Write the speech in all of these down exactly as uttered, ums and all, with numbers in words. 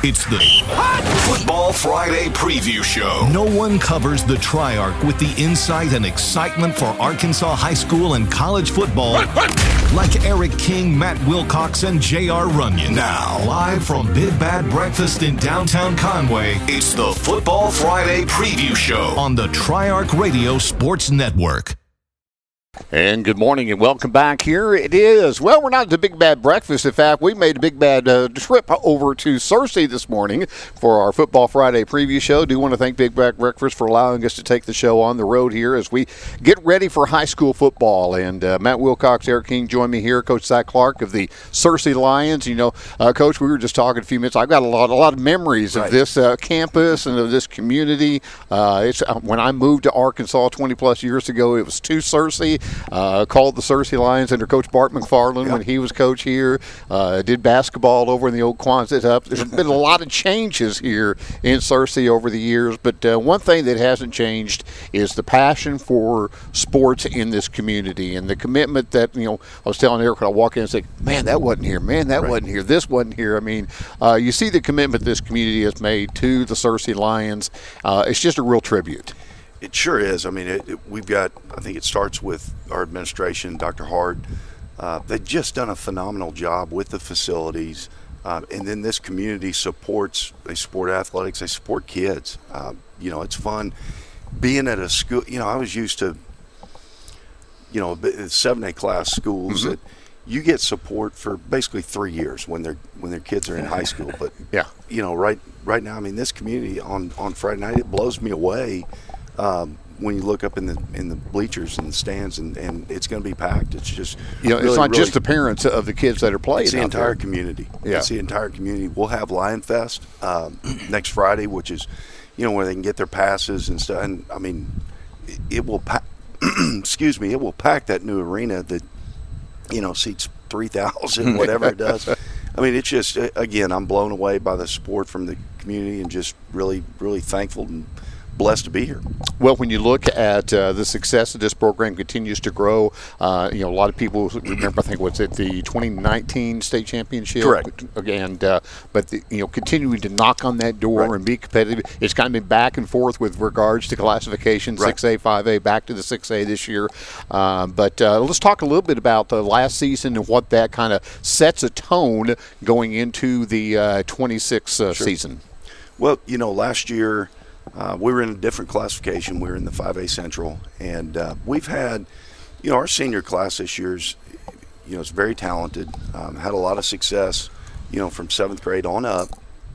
It's the Football Friday Preview Show. No one covers the Tri-Arc with the insight and excitement for Arkansas high school and college football like Eric King, Matt Wilcox, and J R. Runyon. Now, live from Big Bad Breakfast in downtown Conway, It's the Football Friday Preview Show on the Tri-Arc Radio Sports Network. And good morning and welcome back. Here it is. Well, we're not at the Big Bad Breakfast. In fact, we made a Big Bad uh, trip over to Searcy this morning for our Football Friday preview show. Do want to thank Big Bad Breakfast for allowing us to take the show on the road here as we get ready for high school football. And uh, Matt Wilcox, Eric King join me here. Coach Zach Clark of the Searcy Lions. You know, uh, Coach, we were just talking a few minutes. I've got a lot, a lot of memories right. of this uh, campus and of this community. Uh, it's uh, when I moved to Arkansas twenty plus years ago, it was to Searcy. Uh, called the Searcy Lions under Coach Bart McFarland yep. when he was coach here. Uh, did basketball over in the old Quonset Hut. There's been a lot of changes here in Searcy over the years, but uh, one thing that hasn't changed is the passion for sports in this community and the commitment that, you know, I was telling Eric when I walk in and say, man, that wasn't here. Man, that right. wasn't here. This wasn't here. I mean, uh, you see the commitment this community has made to the Searcy Lions. Uh, it's just a real tribute. It sure is. I mean, it, it, we've got, I think it starts with our administration, Doctor Hart. Uh, they've just done a phenomenal job with the facilities. Uh, and then this community supports, they support athletics, they support kids. Uh, you know, it's fun being at a school. You know, I was used to, you know, seven A class schools mm-hmm. that you get support for basically three years when they're when their kids are in high school. But, yeah, you know, right right now, I mean, this community on, on Friday night, it blows me away. Um, when you look up in the in the bleachers and the stands, and, and it's going to be packed. It's just you know, really, it's not really, just the parents of the kids that are playing. It's the entire there. community. Yeah. It's the entire community. We'll have Lion Fest um, next Friday, which is, you know, where they can get their passes and stuff. And I mean, it, it will pack. excuse me, it will pack that new arena that, you know, seats three thousand, whatever it does. I mean, it's just, again, I'm blown away by the support from the community and just really, really thankful and blessed to be here. Well, when you look at uh, the success of this program continues to grow, uh, you know, a lot of people remember, I think, what's it, the twenty nineteen state championship? Correct. And, uh, but, the, you know, continuing to knock on that door right. and be competitive. It's kind of been back and forth with regards to classification, right. six A, five A, back to the six A this year. Um, but uh, let's talk a little bit about the last season and what that kind of sets a tone going into the uh, twenty-six uh, sure. season. Well, you know, last year, Uh, we were in a different classification. We were in the five A Central, and uh, we've had, you know, our senior class this year's, you know, it's very talented. Um, had a lot of success, you know, from seventh grade on up,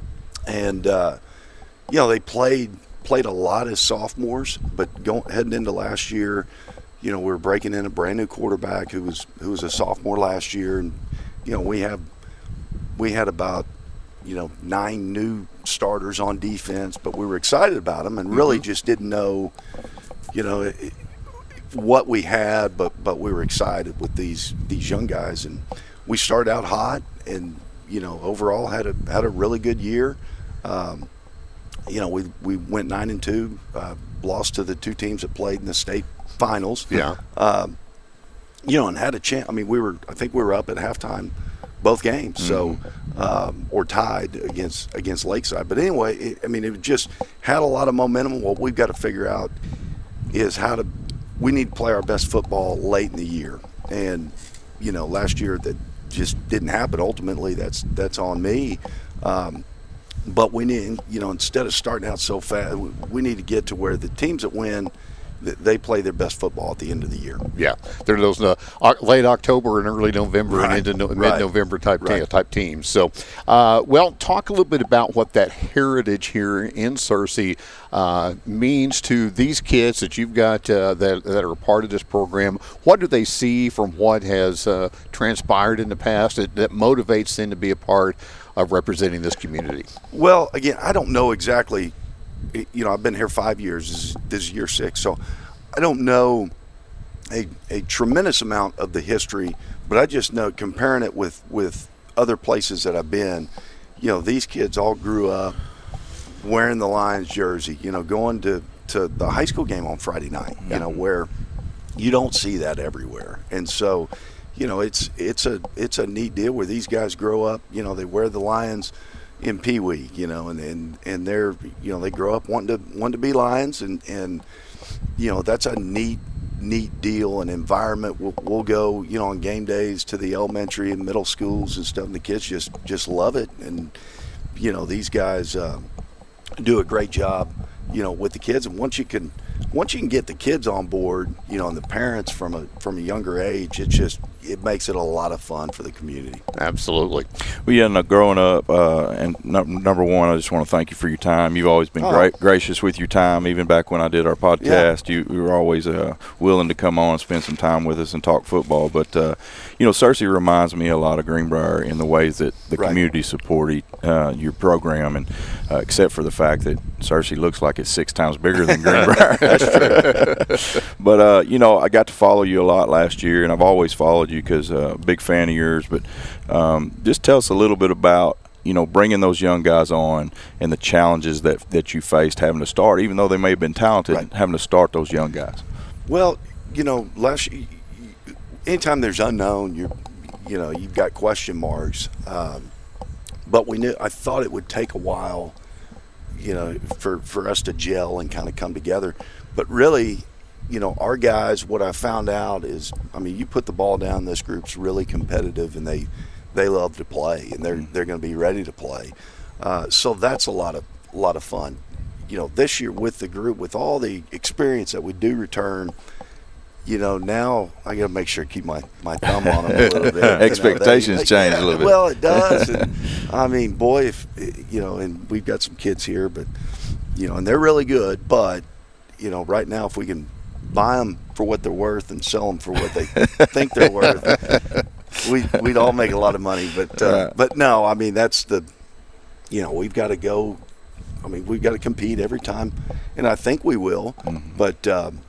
and uh, you know, they played played a lot as sophomores. But going heading into last year, you know, we were breaking in a brand new quarterback who was who was a sophomore last year, and you know, we have we had about, you know, nine new starters on defense, but we were excited about them and really mm-hmm. just didn't know, you know, it, what we had, but but we were excited with these these young guys, and we started out hot, and you know, overall had a had a really good year. Um, you know, we we went nine and two, uh, lost to the two teams that played in the state finals. Yeah. Um, you know, and had a chance. I mean, we were I think we were up at halftime both games, so um, or tied against against Lakeside. But anyway, it, I mean, it just had a lot of momentum. What we've got to figure out is how to we need to play our best football late in the year. And you know, last year that just didn't happen. Ultimately, that's that's on me. Um, but we need, you know, instead of starting out so fast, we need to get to where the teams that win, they play their best football at the end of the year. Yeah, they're those uh, late October and early November right. and into no, right. mid-November type right. te- type teams. So, uh, well, talk a little bit about what that heritage here in Searcy uh, means to these kids that you've got uh, that that are a part of this program. What do they see from what has uh, transpired in the past that, that motivates them to be a part of representing this community? Well, again, I don't know exactly. You know, I've been here five years. This is, this is year six, so I don't know a, a tremendous amount of the history, but I just know, comparing it with, with other places that I've been, you know, these kids all grew up wearing the Lions jersey, you know, going to, to the high school game on Friday night, you yeah. know, where you don't see that everywhere. And so, you know, it's it's a it's a neat deal where these guys grow up, you know, they wear the Lions in Pee Wee, you know, and, and, and they're, you know, they grow up wanting to wanting to be Lions, and, and you know, that's a neat neat deal and environment. We'll, we'll go, you know, on game days to the elementary and middle schools and stuff, and the kids just just love it. And you know, these guys uh, do a great job, you know, with the kids. And once you can once you can get the kids on board, you know, and the parents from a from a younger age, it just it makes it a lot of fun for the community. Absolutely. Well, yeah, no, growing up, uh, and no, number one, I just want to thank you for your time. You've always been oh. gra- gracious with your time. Even back when I did our podcast, yeah. you, you were always uh, willing to come on and spend some time with us and talk football. But, uh, you know, Searcy reminds me a lot of Greenbrier in the ways that the right. community supported uh, your program, and uh, except for the fact that Searcy looks like it's six times bigger than Greenbrier. That's true. But, uh, you know, I got to follow you a lot last year, and I've always followed you because uh, big fan of yours. But um, just tell us a little bit about, you know, bringing those young guys on and the challenges that that you faced having to start, even though they may have been talented, right. having to start those young guys. Well, you know, last anytime there's unknown, you're, you know, you've got question marks. Um, but we knew, I thought it would take a while, you know, for, for us to gel and kind of come together. But really, you know, our guys, what I found out is, I mean, you put the ball down, this group's really competitive, and they they love to play, and they're they're going to be ready to play. Uh, so that's a lot of a lot of fun. You know, this year with the group, with all the experience that we do return, you know, now I got to make sure to keep my, my thumb on them a little bit. Expectations you know, they, change a little bit. Well, it does. And, I mean, boy, if you know, and we've got some kids here, but you know, and they're really good. But you know, right now, if we can buy them for what they're worth and sell them for what they think they're worth, we, we'd all make a lot of money. But uh, but no, I mean, that's the, you know, we've got to go. I mean, we've got to compete every time, and I think we will. Mm-hmm. But um,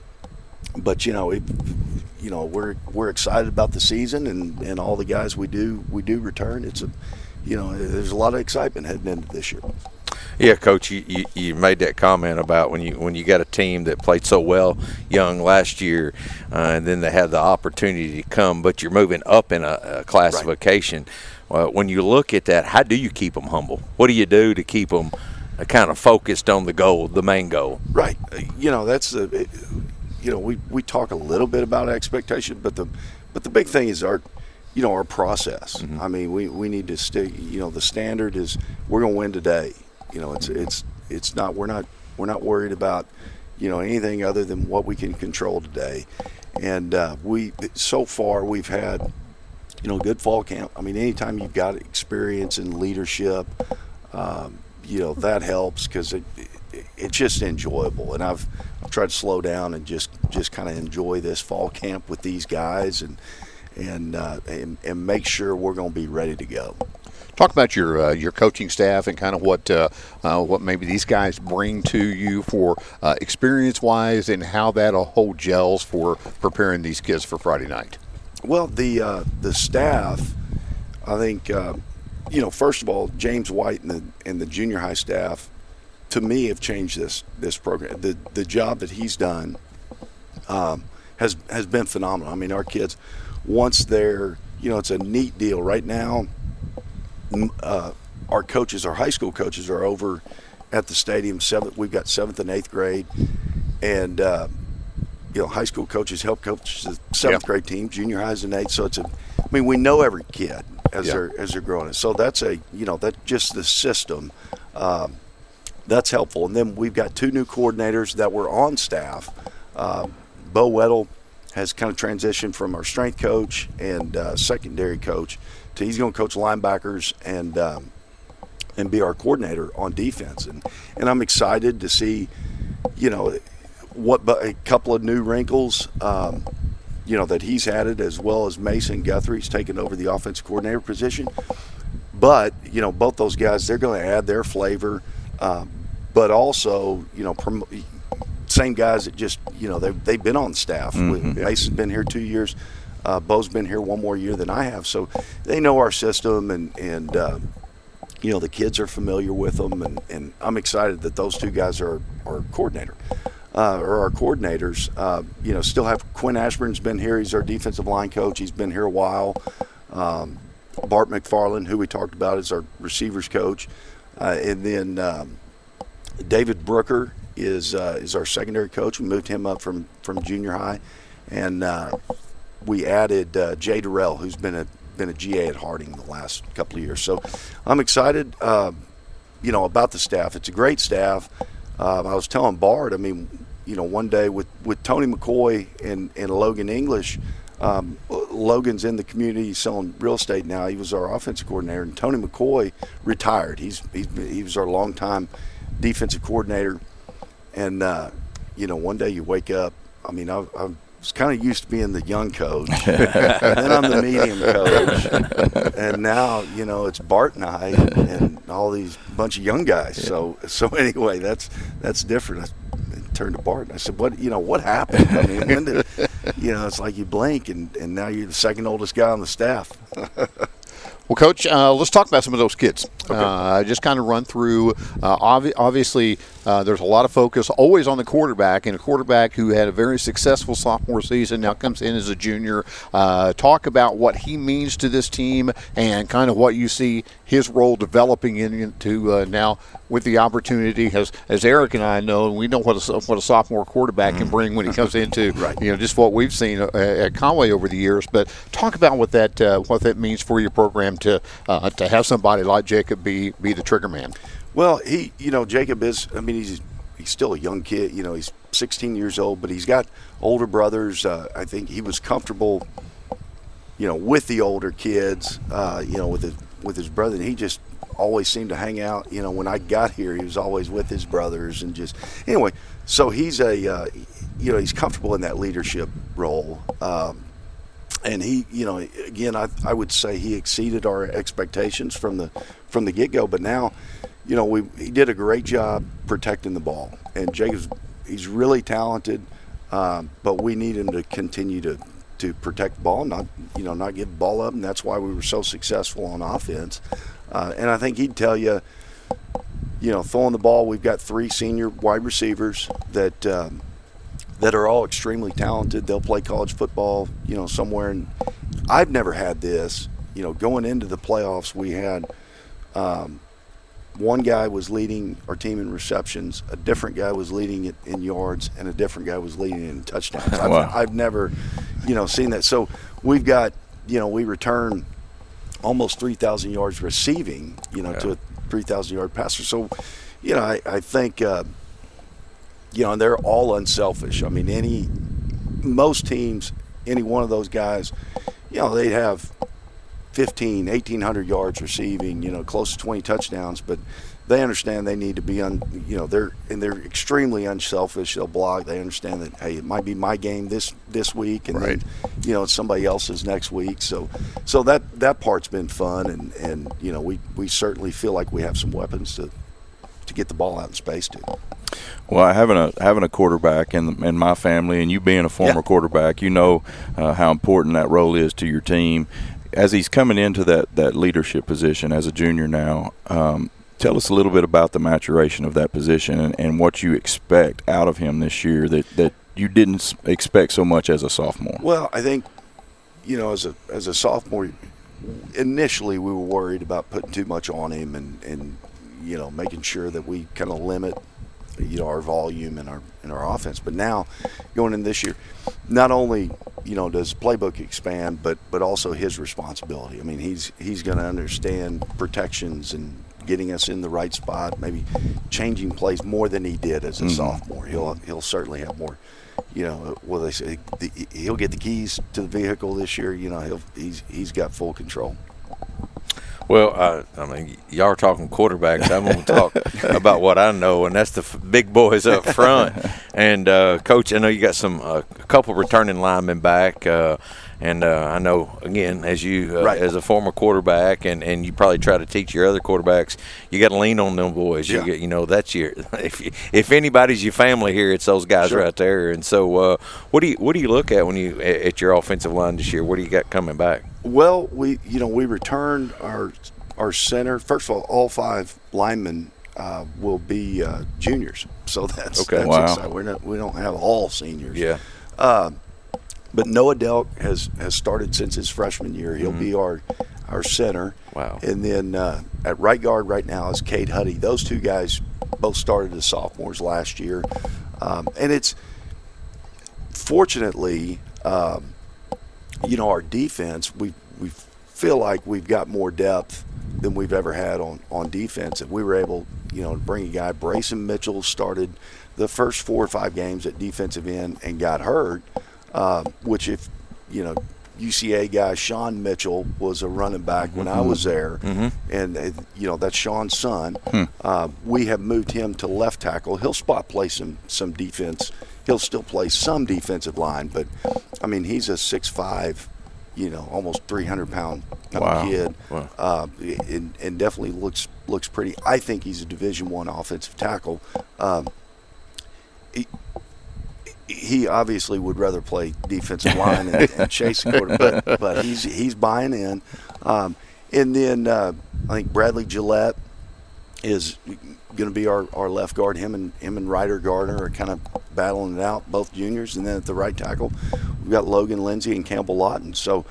but you know, it, you know, we're we're excited about the season and, and all the guys we do we do return. It's a, you know, there's a lot of excitement heading into this year. Yeah, Coach, you, you, you made that comment about when you when you got a team that played so well young last year, uh, and then they had the opportunity to come, but you're moving up in a, a classification. Right. Uh, when you look at that, how do you keep them humble? What do you do to keep them uh, kind of focused on the goal, the main goal? Right. You know, that's the. You know, we, we talk a little bit about expectation, but the but the big thing is our. You know, our process. Mm-hmm. I mean, we, we need to stick. You know, the standard is we're going to win today. You know, it's it's it's not we're not we're not worried about, you know, anything other than what we can control today. And uh, we so far we've had, you know, good fall camp. I mean, anytime you've got experience in leadership, um, you know, that helps because it, it it's just enjoyable. And I've I've tried to slow down and just just kind of enjoy this fall camp with these guys and. And, uh, and and make sure we're going to be ready to go. Talk about your uh, your coaching staff and kind of what uh, uh, what maybe these guys bring to you for uh, experience wise, and how that whole gels for preparing these kids for Friday night. Well, the uh, the staff, I think, uh, you know, first of all, James White and the and the junior high staff, to me, have changed this this program. The the job that he's done um, has has been phenomenal. I mean, our kids. Once they're, you know, it's a neat deal. Right now, uh, our coaches, our high school coaches, are over at the stadium. Seventh, we've got seventh and eighth grade, and uh, you know, high school coaches help coach the seventh yeah. grade team, junior highs and eighth. So it's a, I mean, we know every kid as yeah. they're as they're growing. So that's a, you know, that just the system. Um, that's helpful. And then we've got two new coordinators that were on staff. Uh, Bo Weddle has kind of transitioned from our strength coach and uh, secondary coach to he's going to coach linebackers and um, and be our coordinator on defense. And and I'm excited to see, you know, what a couple of new wrinkles, um, you know, that he's added, as well as Mason Guthrie's taken over the offensive coordinator position. But, you know, both those guys, they're going to add their flavor, um, but also, you know, prom- same guys that just, you know, they've, they've been on staff. Mm-hmm. Mason's been here two years. Uh, Bo's been here one more year than I have. So they know our system, and, and uh, you know, the kids are familiar with them. And, and I'm excited that those two guys are our coordinator, uh, or our coordinators. Uh, you know, still have Quinn Ashburn's been here. He's our defensive line coach. He's been here a while. Um, Bart McFarland, who we talked about, is our receivers coach. Uh, and then um, David Brooker is uh, is our secondary coach. We moved him up from, from junior high, and uh, we added uh, Jay Durrell, who's been a been a G A at Harding the last couple of years. So I'm excited, uh, you know, about the staff. It's a great staff. Uh, I was telling Bart, I mean, you know, one day with, with Tony McCoy and, and Logan English, um, Logan's in the community, he's selling real estate now. He was our offensive coordinator, and Tony McCoy retired. He's, he's he was our longtime defensive coordinator. And, uh, you know, one day you wake up, I mean, I, I was kind of used to being the young coach. And then I'm the medium coach. And now, you know, it's Bart and I and, and all these bunch of young guys. Yeah. So so anyway, that's that's different. I turned to Bart and I said, what, you know, what happened? I mean, when did, you know, it's like you blink and, and now you're the second oldest guy on the staff. Well, Coach, uh, let's talk about some of those kids. Okay. Uh, just kind of run through. Uh, obvi- obviously, uh, there's a lot of focus always on the quarterback, and a quarterback who had a very successful sophomore season now comes in as a junior. Uh, talk about what he means to this team and kind of what you see his role developing into uh, now with the opportunity. As as Eric and I know, we know what a, what a sophomore quarterback can bring when he comes into right. you know just what we've seen at Conway over the years. But talk about what that uh, what that means for your program to uh, to have somebody like Jacob be be the trigger man. Well, he, you know, Jacob is, I mean, he's he's still a young kid. You know, he's sixteen years old, but he's got older brothers. Uh, I think he was comfortable, you know, with the older kids, uh, you know, with his, with his brother. And he just always seemed to hang out. You know, when I got here, he was always with his brothers and just, anyway, so he's a, uh, you know, he's comfortable in that leadership role. Um, and he, you know, again, I, I would say he exceeded our expectations from the from the get-go. But now, you know, we he did a great job protecting the ball. And Jacob's, he's really talented, um, but we need him to continue to, to protect the ball, not, you know, not give the ball up. And that's why we were so successful on offense. Uh, and I think he'd tell you, you know, throwing the ball, we've got three senior wide receivers that um, – that are all extremely talented. They'll play college football, you know, somewhere. And I've never had this. You know, going into the playoffs, we had um, one guy was leading our team in receptions, a different guy was leading it in yards, and a different guy was leading it in touchdowns. I've, Wow. I've never, you know, seen that. So we've got, you know, we return almost three thousand yards receiving, you know, yeah. to a three thousand yard passer. So, you know, I, I think uh, – you know, and they're all unselfish. I mean, any, most teams, any one of those guys, you know, they'd have fifteen, eighteen hundred yards receiving, you know, close to twenty touchdowns, but they understand they need to be, un, you know, they're, and they're extremely unselfish. They'll block. They understand that, hey, it might be my game this, this week, and right. then, you know, it's somebody else's next week. So, so that, that part's been fun, and, and, you know, we, we certainly feel like we have some weapons to, to get the ball out in space too. Well, having a having a quarterback in in my family, and you being a former yeah. quarterback, you know uh, how important that role is to your team. As he's coming into that, that leadership position as a junior now, um, tell us a little bit about the maturation of that position and, and what you expect out of him this year that, that you didn't expect so much as a sophomore. Well, I think, you know, as a as a sophomore, initially we were worried about putting too much on him and, and you know, making sure that we kind of limit, you know, our volume and our and our offense. But now, going in this year, not only, you know, does playbook expand, but but also his responsibility. I mean, he's he's going to understand protections and getting us in the right spot, maybe changing plays more than he did as a mm-hmm. sophomore. He'll he'll certainly have more. You know, well, they say the, he'll get the keys to the vehicle this year. You know, he'll he's he's got full control. Well, uh, I mean, y'all are talking quarterbacks. I'm going to talk about what I know, and that's the f- big boys up front. And, uh, Coach, I know you got some uh, a couple returning linemen back. Uh, and uh, I know, again, as you uh, right. as a former quarterback, and, and you probably try to teach your other quarterbacks, you got to lean on them boys. Yeah. You, get, you know, that's your if you, if anybody's your family here, it's those guys sure. right there. And so, uh, what do you what do you look at when you at your offensive line this year? What do you got coming back? Well, we you know we returned our our center. First of all, all five linemen uh, will be uh, juniors, so that's okay. That's wow. exciting. We're not we don't have all seniors. Yeah. Uh, but Noah Delk has has started since his freshman year. He'll mm-hmm. be our our center. Wow. And then uh, at right guard right now is Cade Huddy. Those two guys both started as sophomores last year. Um, and it's fortunately, um, you know, our defense, we we feel like we've got more depth than we've ever had on, on defense. And we were able, you know, to bring a guy. Brayson Mitchell started the first four or five games at defensive end and got hurt, uh, which if, you know, U C A guy Sean Mitchell was a running back when mm-hmm. I was there, mm-hmm. and uh, you know that's Sean's son. Hmm. Uh, we have moved him to left tackle. He'll spot play some some defense. He'll still play some defensive line, but I mean he's a six five, you know, almost three hundred pound wow. kid, wow. uh, and, and definitely looks looks pretty. I think he's a Division One offensive tackle. Um, he, He obviously would rather play defensive line and, and chase the quarter, but, but he's he's buying in. Um, and then uh, I think Bradley Gillette is going to be our, our left guard. Him and him and Ryder Gardner are kind of battling it out, both juniors. And then at the right tackle, we've got Logan Lindsay and Campbell Lawton. So,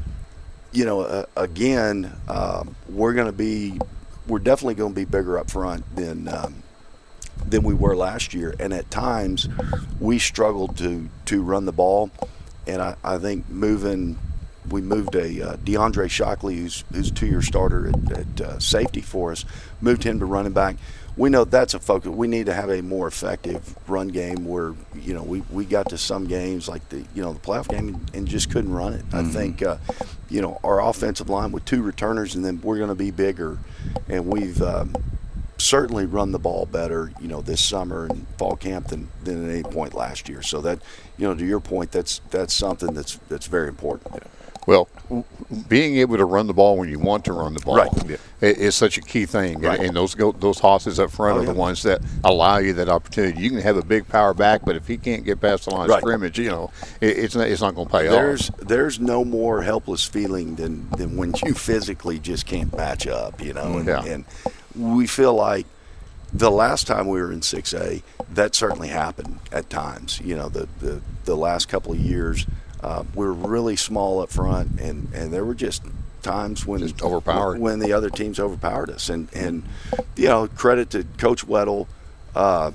you know, uh, again, uh, we're going to be we're definitely going to be bigger up front than. Um, than we were last year, and at times we struggled to to run the ball, and I, I think moving we moved a uh, DeAndre Shockley, who's who's a two-year starter at, at uh, safety for us, moved him to running back. We know that's a focus. We need to have a more effective run game where, you know, we, we got to some games like the, you know, the playoff game and, and just couldn't run it. Mm-hmm. I think, uh, you know, our offensive line with two returners, and then we're going to be bigger, and we've um, – certainly run the ball better, you know, this summer and fall camp than, than at any point last year. So that, you know, to your point, that's that's something that's that's very important. Well, being able to run the ball when you want to run the ball right. is such a key thing. Right. And those go, those hosses up front oh, are yeah. the ones that allow you that opportunity. You can have a big power back, but if he can't get past the line right. of scrimmage, you know, it, it's not, it's not going to pay there's, off. There's no more helpless feeling than, than when you physically just can't match up, you know. And, yeah. and we feel like the last time we were in six A, that certainly happened at times. You know, the, the, the last couple of years, uh, we were really small up front, and, and there were just times when just overpowered when the other teams overpowered us. And, and you know, credit to Coach Weddle, uh,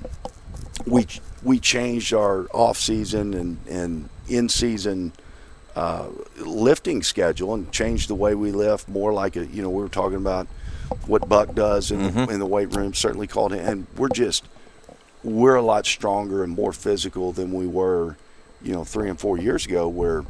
we we changed our off season and, and in season uh, lifting schedule and changed the way we lift more like a, you know, we were talking about what Buck does in, mm-hmm. the, in the weight room, certainly called him. And we're just, we're a lot stronger and more physical than we were, you know, three and four years ago, where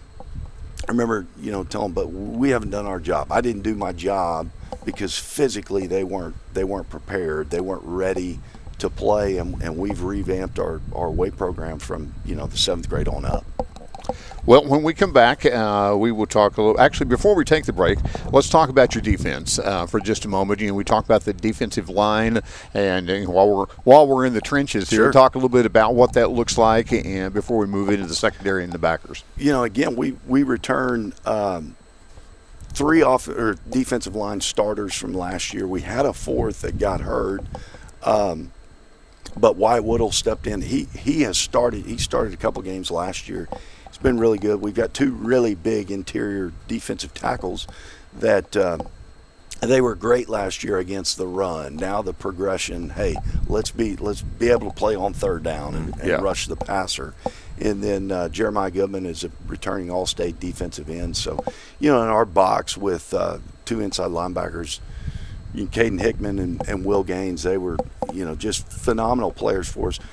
I remember, you know, telling, but we haven't done our job. I didn't do my job because physically they weren't, they weren't prepared. They weren't ready to play. And, and we've revamped our, our weight program from, you know, the seventh grade on up. Well, when we come back, uh, we will talk a little. Actually, before we take the break, let's talk about your defense uh, for just a moment. You know, we talked about the defensive line, and, and while we're while we're in the trenches sure. here, talk a little bit about what that looks like, and before we move into the secondary and the backers. You know, again, we we return um, three off or defensive line starters from last year. We had a fourth that got hurt. Um, But Wyatt Woodall stepped in. He he has started. He started a couple games last year. It's been really good. We've got two really big interior defensive tackles that uh, they were great last year against the run. Now the progression. Hey, let's be let's be able to play on third down and, and yeah. rush the passer. And then uh, Jeremiah Goodman is a returning All-State defensive end. So, you know, in our box with uh, two inside linebackers, you know, Caden Hickman and, and Will Gaines, they were, you know, just phenomenal players for us.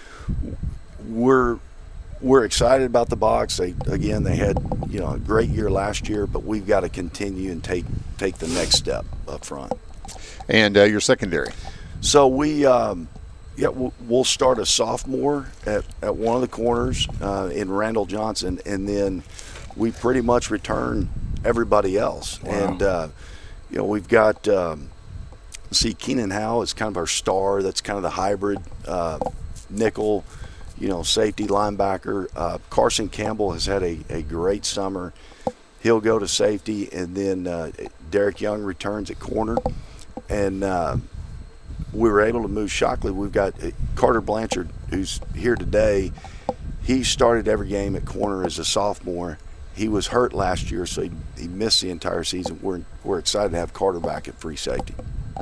We're we're excited about the box. They again, they had, you know, a great year last year, but we've got to continue and take take the next step up front. And uh, your secondary. So we, um, yeah, we'll, we'll start a sophomore at, at one of the corners uh, in Randall Johnson, and then we pretty much return everybody else. Wow. And uh, you know, we've got. Um, See, Keenan Howe is kind of our star. That's kind of the hybrid uh, nickel, you know, safety linebacker. Uh, Carson Campbell has had a, a great summer. He'll go to safety, and then uh, Derek Young returns at corner. And uh, we were able to move Shockley. We've got Carter Blanchard, who's here today. He started every game at corner as a sophomore, he was hurt last year, so he, he missed the entire season. We're we're excited to have Carter back at free safety.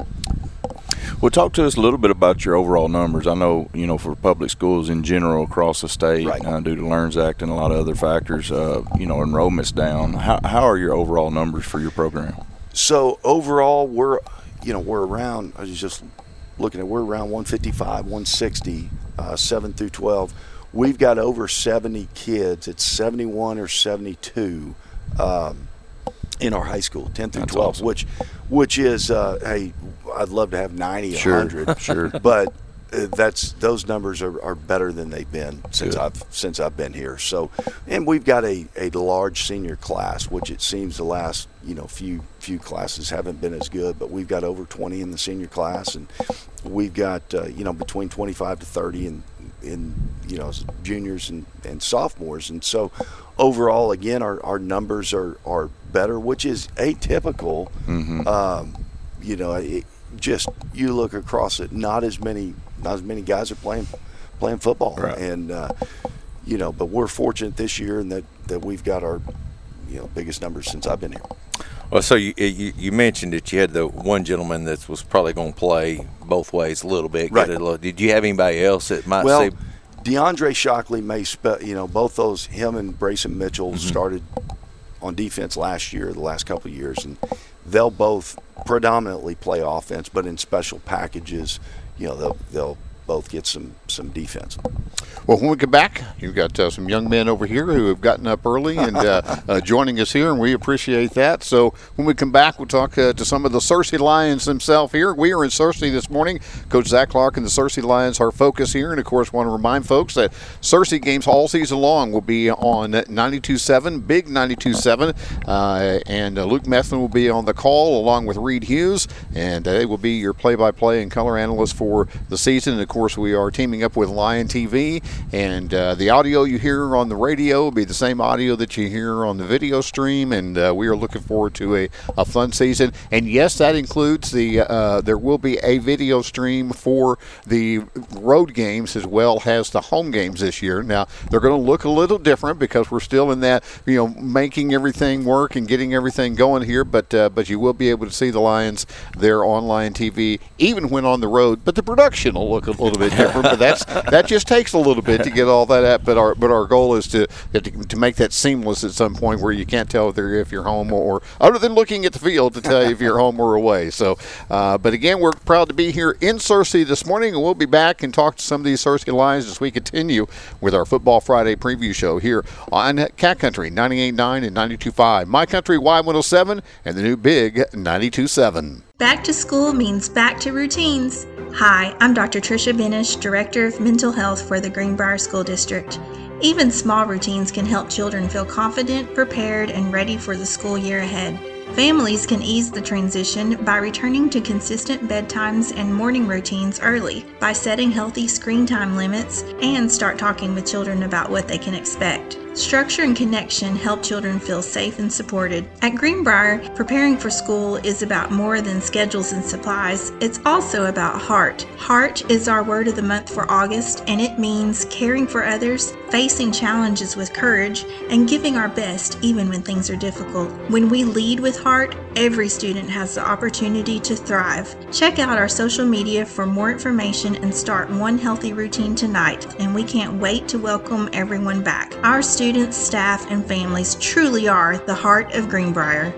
Well, talk to us a little bit about your overall numbers. I know, you know, for public schools in general across the state, right. uh, due to LEARNS Act and a lot of other factors, uh, you know, enrollment's down. How how are your overall numbers for your program? So overall, we're, you know, we're around. I was just looking at we're around one fifty-five, one sixty, uh, seven through twelve. We've got over seventy kids. It's seventy-one or seventy-two um, in our high school, ten through That's twelve, awesome. which which is uh, hey, I'd love to have ninety, Sure, one hundred, sure. but uh, that's those numbers are, are better than they've been since Good. I've since I've been here. So, and we've got a, a large senior class, which it seems the last you know few few classes haven't been as good, but we've got over twenty in the senior class, and we've got uh, you know between twenty-five to thirty in in you know juniors and, and sophomores, and so overall, again, our, our numbers are, are better, which is atypical. Mm-hmm. Um, you know, it, just you look across it, not as many not as many guys are playing playing football, Right. and uh, you know, but we're fortunate this year in that, that we've got our you know biggest numbers since I've been here. Well, so you, you you mentioned that you had the one gentleman that was probably going to play both ways a little bit. Right. Get it a little, did you have anybody else that might Well, say? DeAndre Shockley may, spe- you know, both those, him and Brayson Mitchell Mm-hmm. started on defense last year, the last couple of years, and they'll both predominantly play offense, but in special packages, you know, they'll they'll both get some some defense. Well, when we get back, you've got uh, some young men over here who have gotten up early and uh, uh, joining us here, and we appreciate that. So when we come back, we'll talk uh, to some of the Searcy Lions themselves here. We are in Searcy this morning. Coach Zach Clark and the Searcy Lions are focused here, and, of course, want to remind folks that Searcy games all season long will be on ninety-two point seven, Big ninety-two point seven, uh, and uh, Luke Methvin will be on the call along with Reed Hughes, and uh, they will be your play-by-play and color analyst for the season. And, of course, we are teaming up with Lion T V, and uh, the audio you hear on the radio will be the same audio that you hear on the video stream, and uh, we are looking forward to a, a fun season. And yes, that includes the uh, there will be a video stream for the road games as well as the home games this year. Now, they're going to look a little different because we're still in that, you know, making everything work and getting everything going here, but uh, but you will be able to see the Lions there on Lion T V, even when on the road. But the production will look a little bit different, but that's that just takes a little bit to get all that at. But our but our goal is to to, to make that seamless at some point where you can't tell if, they're, if you're home or, or other than looking at the field to tell you if you're home or away. So, uh, but again, we're proud to be here in Searcy this morning, and we'll be back and talk to some of these Searcy Lions as we continue with our Football Friday preview show here on Cat Country ninety-eight point nine and ninety-two point five, My Country Y one oh seven, and the new Big ninety-two point seven. Back to school means back to routines. Hi, I'm Doctor Tricia Benish, Director of Mental Health for the Greenbrier School District. Even small routines can help children feel confident, prepared, and ready for the school year ahead. Families can ease the transition by returning to consistent bedtimes and morning routines early, by setting healthy screen time limits, and start talking with children about what they can expect. Structure and connection help children feel safe and supported. At Greenbrier, preparing for school is about more than schedules and supplies. It's also about heart. Heart is our word of the month for August, and it means caring for others, facing challenges with courage, and giving our best even when things are difficult. When we lead with heart, every student has the opportunity to thrive. Check out our social media for more information and start one healthy routine tonight, and we can't wait to welcome everyone back. Our students, staff, and families truly are the heart of Greenbrier.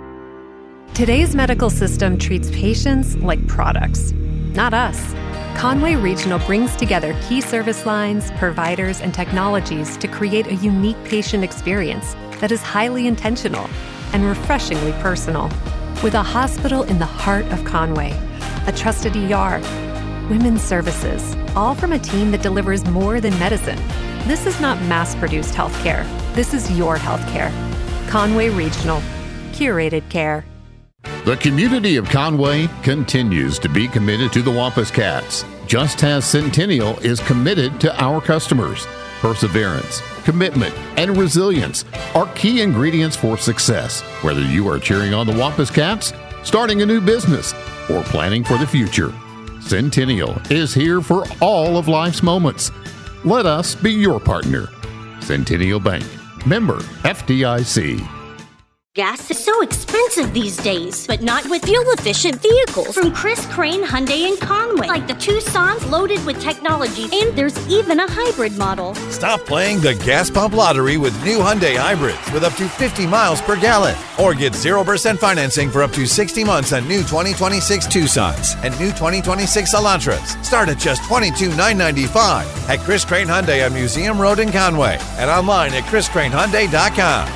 Today's medical system treats patients like products, not us. Conway Regional brings together key service lines, providers, and technologies to create a unique patient experience that is highly intentional and refreshingly personal. With a hospital in the heart of Conway, a trusted E R, women's services, all from a team that delivers more than medicine. This is not mass-produced healthcare. This is your healthcare. Conway Regional. Curated care. The community of Conway continues to be committed to the Wampus Cats, just as Centennial is committed to our customers. Perseverance, commitment, and resilience are key ingredients for success, whether you are cheering on the Wampus Cats, starting a new business, or planning for the future. Centennial is here for all of life's moments. Let us be your partner. Centennial Bank, Member F D I C. Gas is so expensive these days, but not with fuel-efficient vehicles from Chris Crane Hyundai in Conway, like the Tucson's loaded with technology, and there's even a hybrid model. Stop playing the gas pump lottery with new Hyundai hybrids with up to fifty miles per gallon, or get zero percent financing for up to sixty months on new twenty twenty-six Tucsons and new twenty twenty-six Elantras. Start at just twenty-two thousand nine hundred ninety-five dollars at Chris Crane Hyundai on Museum Road in Conway and online at chris crane hyundai dot com.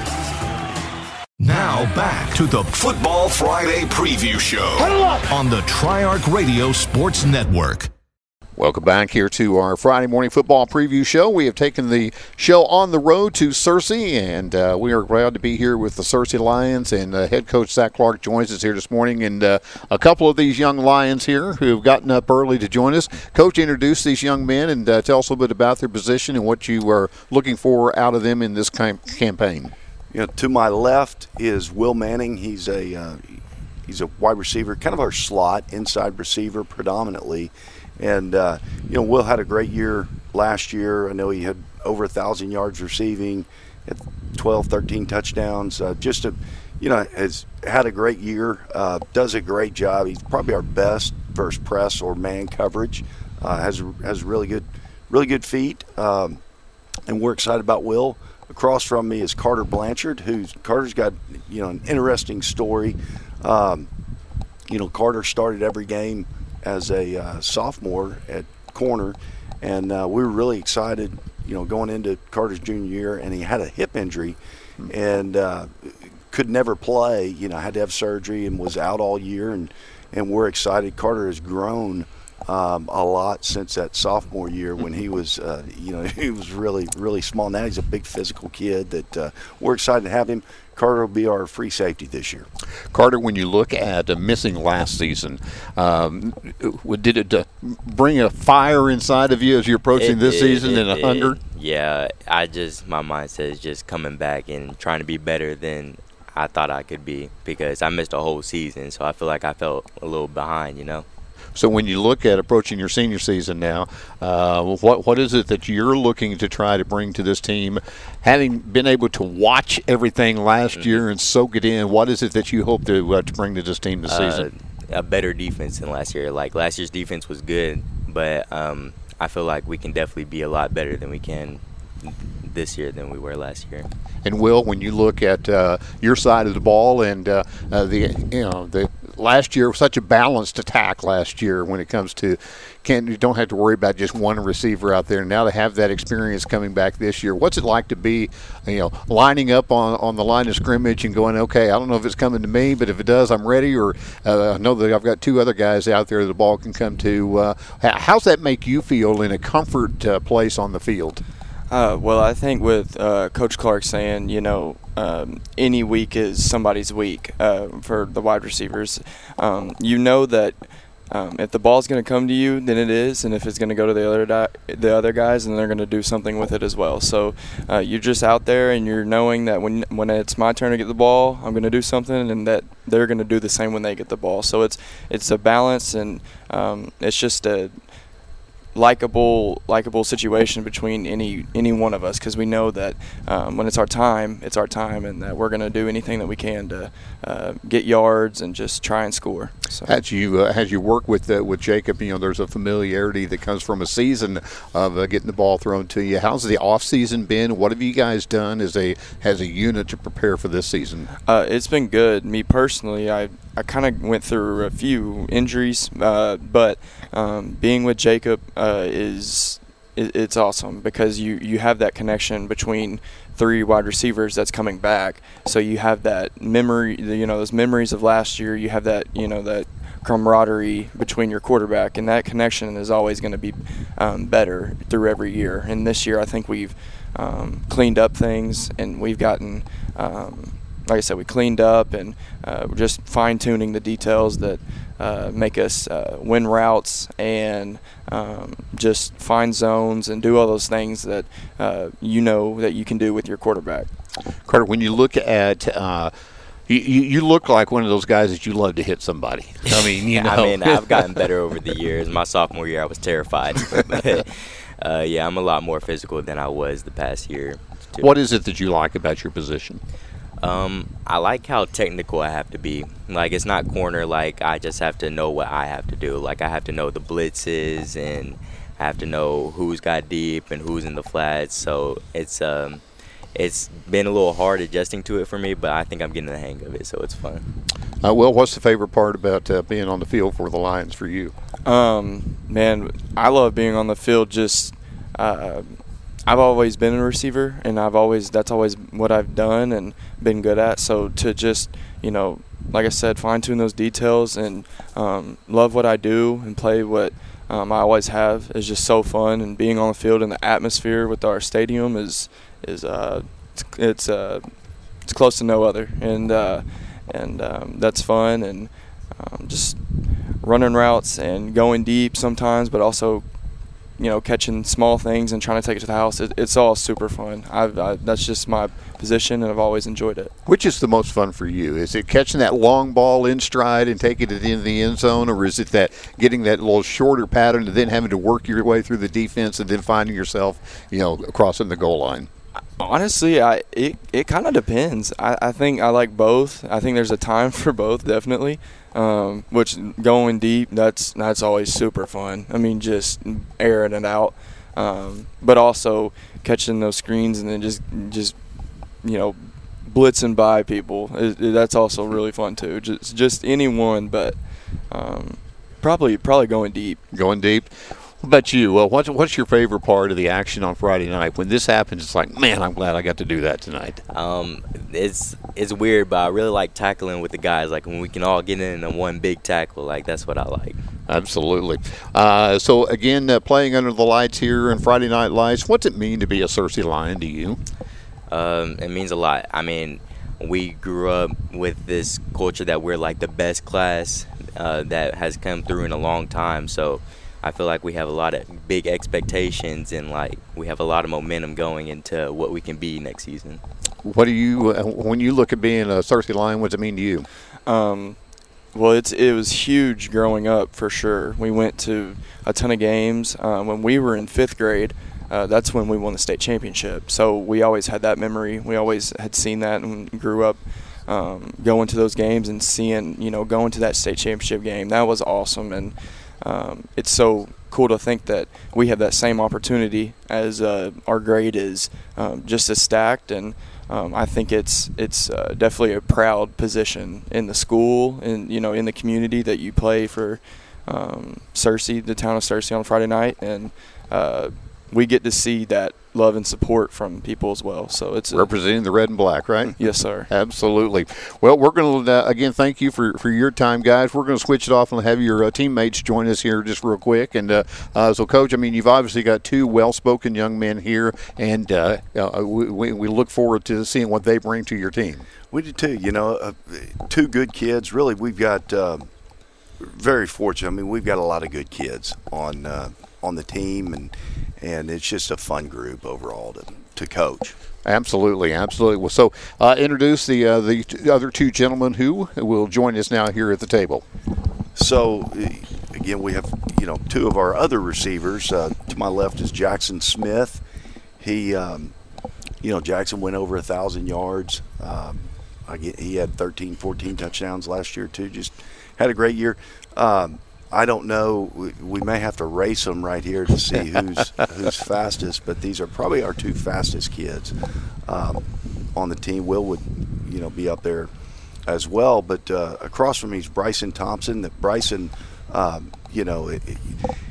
Now back to the Football Friday Preview Show on the Triarch Radio Sports Network. Welcome back here to our Friday morning football preview show. We have taken the show on the road to Searcy, and uh, we are proud to be here with the Searcy Lions. And uh, head coach Zach Clark joins us here this morning. And uh, a couple of these young Lions here who have gotten up early to join us. Coach, introduce these young men and uh, tell us a little bit about their position and what you are looking for out of them in this camp- campaign. You know, to my left is Will Manning. He's a uh, he's a wide receiver, kind of our slot inside receiver predominantly. And uh, you know, Will had a great year last year. I know he had over a thousand yards receiving, had twelve, thirteen touchdowns. Uh, just a, you know, has had a great year. Uh, does a great job. He's probably our best versus press or man coverage. Uh, has has really good, really good feet. Um, and we're excited about Will. Across from me is Carter Blanchard, who's Carter's got, you know, an interesting story. Um, you know, Carter started every game as a uh, sophomore at corner, and uh, we were really excited, you know, going into Carter's junior year, and he had a hip injury and uh, could never play, you know, had to have surgery and was out all year, and, and we're excited. Carter has grown Um, a lot since that sophomore year when he was, uh, you know, he was really, really small. Now he's a big physical kid that uh, we're excited to have him. Carter will be our free safety this year. Carter, when you look at uh, missing last season, um, did it uh, bring a fire inside of you as you're approaching it this did, season it and a did. hunger? Yeah, I just, my mindset is just coming back and trying to be better than I thought I could be because I missed a whole season, so I feel like I felt a little behind, you know. So when you look at approaching your senior season now, uh, what what is it that you're looking to try to bring to this team? Having been able to watch everything last mm-hmm. year and soak it in, what is it that you hope to uh, to bring to this team this uh, season? A better defense than last year. Like last year's defense was good, but um, I feel like we can definitely be a lot better than we can this year than we were last year. And Will, when you look at uh, your side of the ball and uh, uh, the you know the last year was such a balanced attack last year when it comes to can't you don't have to worry about just one receiver out there. Now to have that experience coming back this year, what's it like to be you know lining up on, on the line of scrimmage and going, okay, I don't know if it's coming to me, but if it does, I'm ready, or uh, I know that I've got two other guys out there the ball can come to. Uh, how's that make you feel in a comfort uh, place on the field? Uh, well, I think with uh, Coach Clark saying, you know, um, any week is somebody's week uh, for the wide receivers. Um, you know that um, if the ball's going to come to you, then it is, and if it's going to go to the other di- the other guys, then they're going to do something with it as well. So uh, you're just out there, and you're knowing that when when it's my turn to get the ball, I'm going to do something, and that they're going to do the same when they get the ball. So it's it's a balance, and um, it's just a likable likable situation between any any one of us, because we know that um, when it's our time, it's our time, and that we're going to do anything that we can to uh, get yards and just try and score. So. As you uh, as you work with uh, with Jacob, you know there's a familiarity that comes from a season of uh, getting the ball thrown to you. How's the off season been? What have you guys done as a as a unit to prepare for this season? Uh, it's been good. Me personally, I I kind of went through a few injuries, uh, but um, being with Jacob uh, is it, it's awesome because you, you have that connection between three wide receivers that's coming back. So you have that memory, you know, those memories of last year. You have that, you know, that camaraderie between your quarterback, and that connection is always going to be um, better through every year. And this year, I think we've um, cleaned up things, and we've gotten. Um, Like I said, we cleaned up, and uh, we're just fine-tuning the details that uh, make us uh, win routes and um, just find zones and do all those things that uh, you know that you can do with your quarterback. Carter, when you look at uh, you, you look like one of those guys that you love to hit somebody. I mean, you know. I mean, I've gotten better over the years. My sophomore year, I was terrified. but, uh, yeah, I'm a lot more physical than I was the past year. too. What is it that you like about your position? Um, I like how technical I have to be. Like, it's not corner. Like, I just have to know what I have to do. Like, I have to know the blitzes, and I have to know who's got deep and who's in the flats. So it's um, it's been a little hard adjusting to it for me, but I think I'm getting the hang of it, so it's fun. Uh, well, what's the favorite part about uh, being on the field for the Lions for you? Um, man, I love being on the field. Just uh, I've always been a receiver, and I've always that's always what I've done and been good at. So to just, you know, like I said, fine-tune those details and um, love what I do and play what um, I always have is just so fun. And being on the field and the atmosphere with our stadium is is uh, it's it's, uh, it's close to no other, and uh, and um, that's fun, and um, just running routes and going deep sometimes, but also, you know, catching small things and trying to take it to the house. It, it's all super fun. I've, I, that's just my position, and I've always enjoyed it. Which is the most fun for you? Is it catching that long ball in stride and taking it into the end zone, or is it that getting that little shorter pattern and then having to work your way through the defense and then finding yourself, you know, crossing the goal line? Honestly, I it, it kind of depends. I, I think I like both. I think there's a time for both, definitely. Um, which going deep, that's that's always super fun. I mean, just airing it out, um, but also catching those screens and then just just you know blitzing by people. It, it, that's also really fun too. Just just anyone, but um, probably probably going deep. Going deep. What about you? Well, what's what's your favorite part of the action on Friday night? When this happens, it's like, man, I'm glad I got to do that tonight. Um, it's it's weird, but I really like tackling with the guys. Like when we can all get in in one big tackle, like that's what I like. Absolutely. Uh, so again, uh, playing under the lights here and Friday Night Lights. What's it mean to be a Searcy Lion to you? Um, it means a lot. I mean, we grew up with this culture that we're like the best class uh, that has come through in a long time. So I feel like we have a lot of big expectations, and like we have a lot of momentum going into what we can be next season. What do you, uh, when you look at being a Searcy Lion, what does it mean to you? Um, well, it's it was huge growing up for sure. We went to a ton of games. Um, when we were in fifth grade, uh, that's when we won the state championship. So we always had that memory. We always had seen that and grew up um, going to those games and seeing, you know, going to that state championship game. That was awesome. And Um, it's so cool to think that we have that same opportunity as uh, our grade is um, just as stacked, and um, I think it's it's uh, definitely a proud position in the school and, you know, in the community that you play for um, Searcy, the town of Searcy, on Friday night, and uh, we get to see that love and support from people as well. So it's representing the red and black, right? Yes, sir. Absolutely. Well, we're going to uh, again thank you for, for your time, guys. We're going to switch it off and have your uh, teammates join us here just real quick. And uh, uh, so, Coach, I mean, you've obviously got two well-spoken young men here, and uh, uh, we, we look forward to seeing what they bring to your team. We do too. You know, uh, two good kids. Really, we've got uh, very fortunate. I mean, we've got a lot of good kids on uh, on the team, and. And it's just a fun group overall to, to coach. Absolutely, absolutely. Well, so uh, introduce the uh, the t- other two gentlemen who will join us now here at the table. So, again, we have, you know, two of our other receivers. Uh, to my left is Jackson Smith. He, um, you know, Jackson went over a thousand yards. Um, I get, he had thirteen, fourteen touchdowns last year too. Just had a great year. Um, I don't know. We, we may have to race them right here to see who's who's fastest, but these are probably our two fastest kids um, on the team. Will would, you know, be up there as well. But uh, across from me is Bryson Thompson. That Bryson, um, you know, it, it,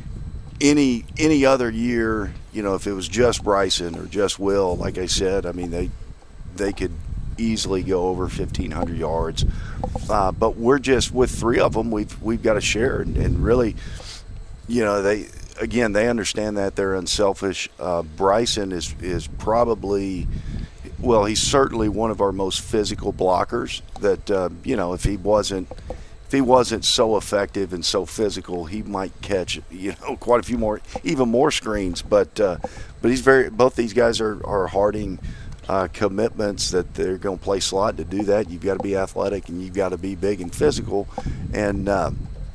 any any other year, you know, if it was just Bryson or just Will, like I said, I mean, they they could easily go over fifteen hundred yards. Uh, but we're just, with three of them, we've we've got to share, and, and really, you know, they again they understand that they're unselfish. Uh, Bryson is is probably, well, he's certainly one of our most physical blockers. That uh, you know, if he wasn't if he wasn't so effective and so physical, he might catch, you know, quite a few more, even more screens. But uh, but he's very. Both these guys are are Harding Uh, commitments that they're going to play slot. To do that, you've got to be athletic and you've got to be big and physical. And uh,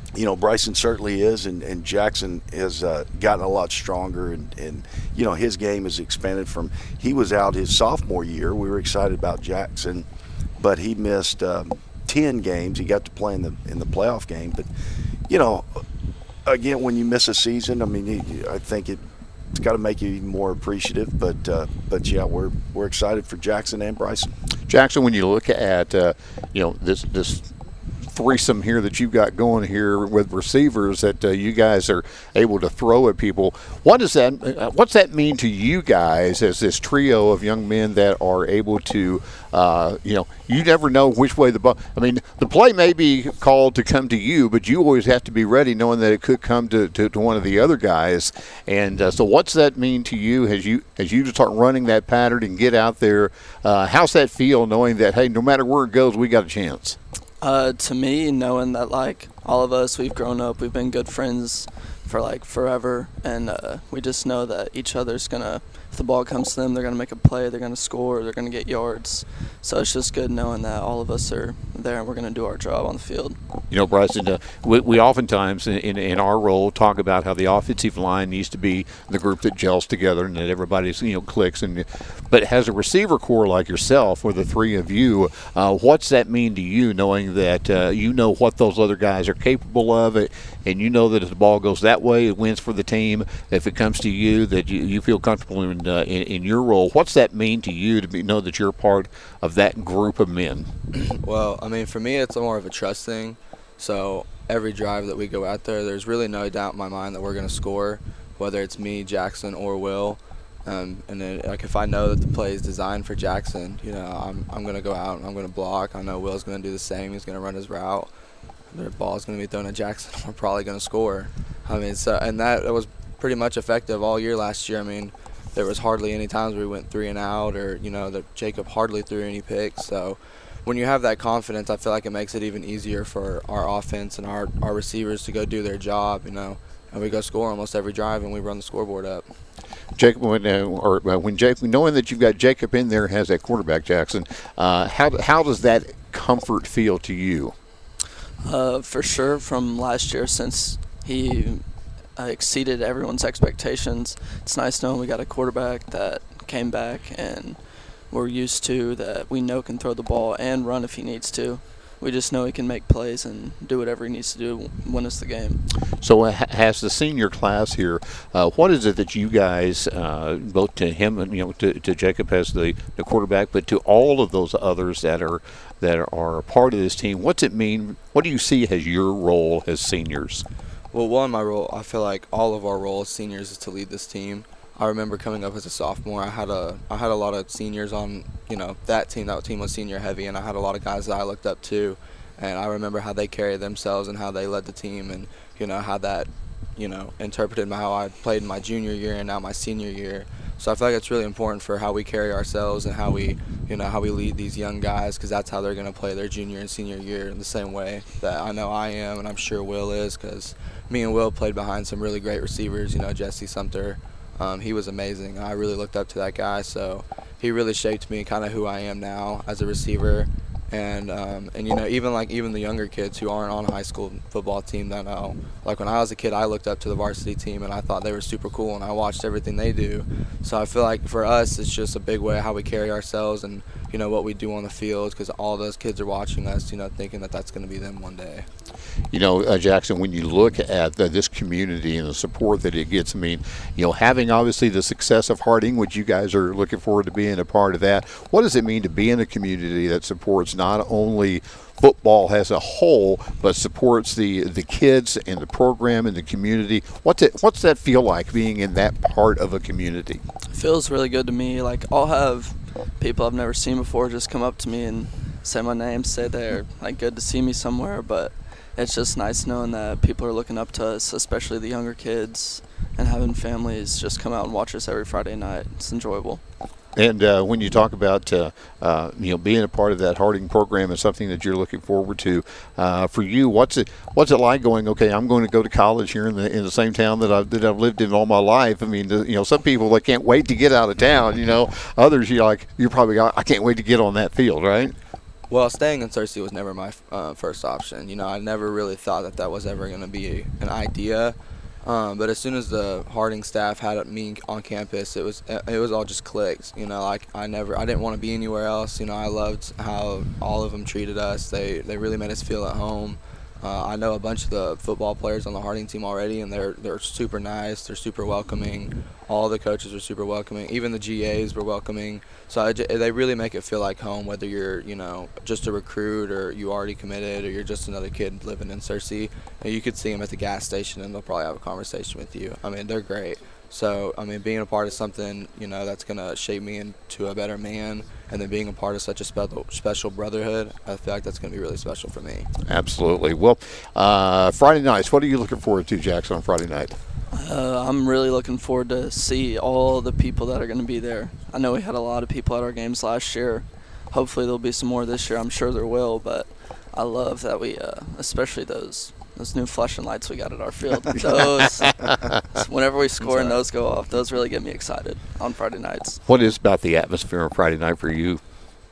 you know, Bryson certainly is, and, and Jackson has uh, gotten a lot stronger, and, and, you know, his game has expanded from – he was out his sophomore year. We were excited about Jackson, but he missed um, ten games. He got to play in the in the playoff game. But, you know, again, when you miss a season, I mean, I think it, it's got to make you even more appreciative. But, uh, but yeah, we're we're excited for Jackson and Bryson. Jackson, when you look at, uh, you know, this this – threesome here that you've got going here with receivers that uh, you guys are able to throw at people. What does that? Uh, what's that mean to you guys as this trio of young men that are able to, uh, you know, you never know which way the ball. I mean, the play may be called to come to you, but you always have to be ready, knowing that it could come to, to, to one of the other guys. And uh, so, what's that mean to you as you as you start running that pattern and get out there? Uh, how's that feel, knowing that hey, no matter where it goes, we got a chance? Uh, to me, knowing that, like, all of us, we've grown up, we've been good friends for, like, forever, and uh, we just know that each other's going to, if the ball comes to them, they're going to make a play, they're going to score, they're going to get yards. So it's just good knowing that all of us are there and we're going to do our job on the field. You know, Bryson, uh, we, we oftentimes in, in, in our role talk about how the offensive line needs to be the group that gels together and that everybody's, you know, clicks. And but has a receiver core like yourself, or the three of you, uh, what's that mean to you, knowing that uh, you know what those other guys are capable of, it, and you know that if the ball goes that way, it wins for the team. If it comes to you, that you, you feel comfortable in, uh, in in your role. What's that mean to you to be, know that you're part of that group of men? Well, I mean, for me, it's more of a trust thing. So every drive that we go out there, there's really no doubt in my mind that we're going to score, whether it's me, Jackson, or Will. Um, and then, like, if I know that the play is designed for Jackson, you know, I'm I'm going to go out and I'm going to block. I know Will's going to do the same. He's going to run his route. The ball's going to be thrown at Jackson. We're probably going to score. I mean, so and that, that was pretty much effective all year last year. I mean, there was hardly any times where we went three and out, or, you know, that Jacob hardly threw any picks. So when you have that confidence, I feel like it makes it even easier for our offense and our, our receivers to go do their job, you know. And we go score almost every drive, and we run the scoreboard up. Jacob, when, uh, or uh, when Jacob, knowing that you've got Jacob in there, has that quarterback, Jackson, uh, how how does that comfort feel to you? Uh, for sure, from last year, since he uh, exceeded everyone's expectations, it's nice knowing we got a quarterback that came back and we're used to, that we know can throw the ball and run if he needs to. We just know he can make plays and do whatever he needs to do, win us the game. So uh, has the senior class here, uh, what is it that you guys, uh, both to him and, you know, to, to Jacob as the, the quarterback, but to all of those others that are that are a part of this team, what's it mean? What do you see as your role as seniors? Well, one, my role, I feel like all of our role as seniors is to lead this team. I remember coming up as a sophomore, I had a I had a lot of seniors on, you know, that team. That team was senior heavy, and I had a lot of guys that I looked up to, and I remember how they carried themselves and how they led the team, and, you know, how that, you know, interpreted my, how I played in my junior year and now my senior year. So I feel like it's really important for how we carry ourselves and how we, you know, how we lead these young guys, because that's how they're going to play their junior and senior year in the same way that I know I am, and I'm sure Will is, because me and Will played behind some really great receivers, you know, Jesse Sumter. Um, he was amazing. I really looked up to that guy, so he really shaped me kind of who I am now as a receiver. And, um, and you know, even like even the younger kids who aren't on a high school football team that know, like when I was a kid, I looked up to the varsity team and I thought they were super cool, and I watched everything they do. So I feel like for us, it's just a big way how we carry ourselves and, you know, what we do on the field, because all those kids are watching us, you know, thinking that that's going to be them one day. You know, uh, Jackson, when you look at the, this community and the support that it gets, I mean, you know, having obviously the success of Harding, which you guys are looking forward to being a part of that, what does it mean to be in a community that supports not only football as a whole, but supports the the kids and the program and the community? What's it, what's that feel like, being in that part of a community? It feels really good to me. Like, I'll have people I've never seen before just come up to me and say my name, say they're like good to see me somewhere, but it's just nice knowing that people are looking up to us, especially the younger kids, and having families just come out and watch us every Friday night. It's enjoyable. And uh, when you talk about uh, uh, you know, being a part of that Harding program is something that you're looking forward to, uh, for you, what's it what's it like going, okay, I'm going to go to college here in the in the same town that I've that I've lived in all my life? I mean, you know, some people, they can't wait to get out of town. You know, others, you're like, you're probably, I can't wait to get on that field, right? Well, staying in Searcy was never my uh, first option. You know, I never really thought that that was ever going to be an idea. Um, but as soon as the Harding staff had me on campus, it was it was all just clicked. You know, like I never, I didn't want to be anywhere else. You know, I loved how all of them treated us. They they really made us feel at home. Uh, I know a bunch of the football players on the Harding team already, and they're they're super nice. They're super welcoming. All the coaches are super welcoming. Even the G As were welcoming. So I, they really make it feel like home, whether you're you know just a recruit or you already committed or you're just another kid living in Searcy. And you could see them at the gas station, and they'll probably have a conversation with you. I mean, they're great. So, I mean, being a part of something, you know, that's going to shape me into a better man, and then being a part of such a special special brotherhood, I feel like that's going to be really special for me. Absolutely. Well, uh, Friday nights, what are you looking forward to, Jackson, on Friday night? Uh, I'm really looking forward to see all the people that are going to be there. I know we had a lot of people at our games last year. Hopefully there'll be some more this year. I'm sure there will, but I love that we, uh, especially those those new flashing lights we got at our field. Those, whenever we score and those go off, those really get me excited on Friday nights. What is about the atmosphere on Friday night for you?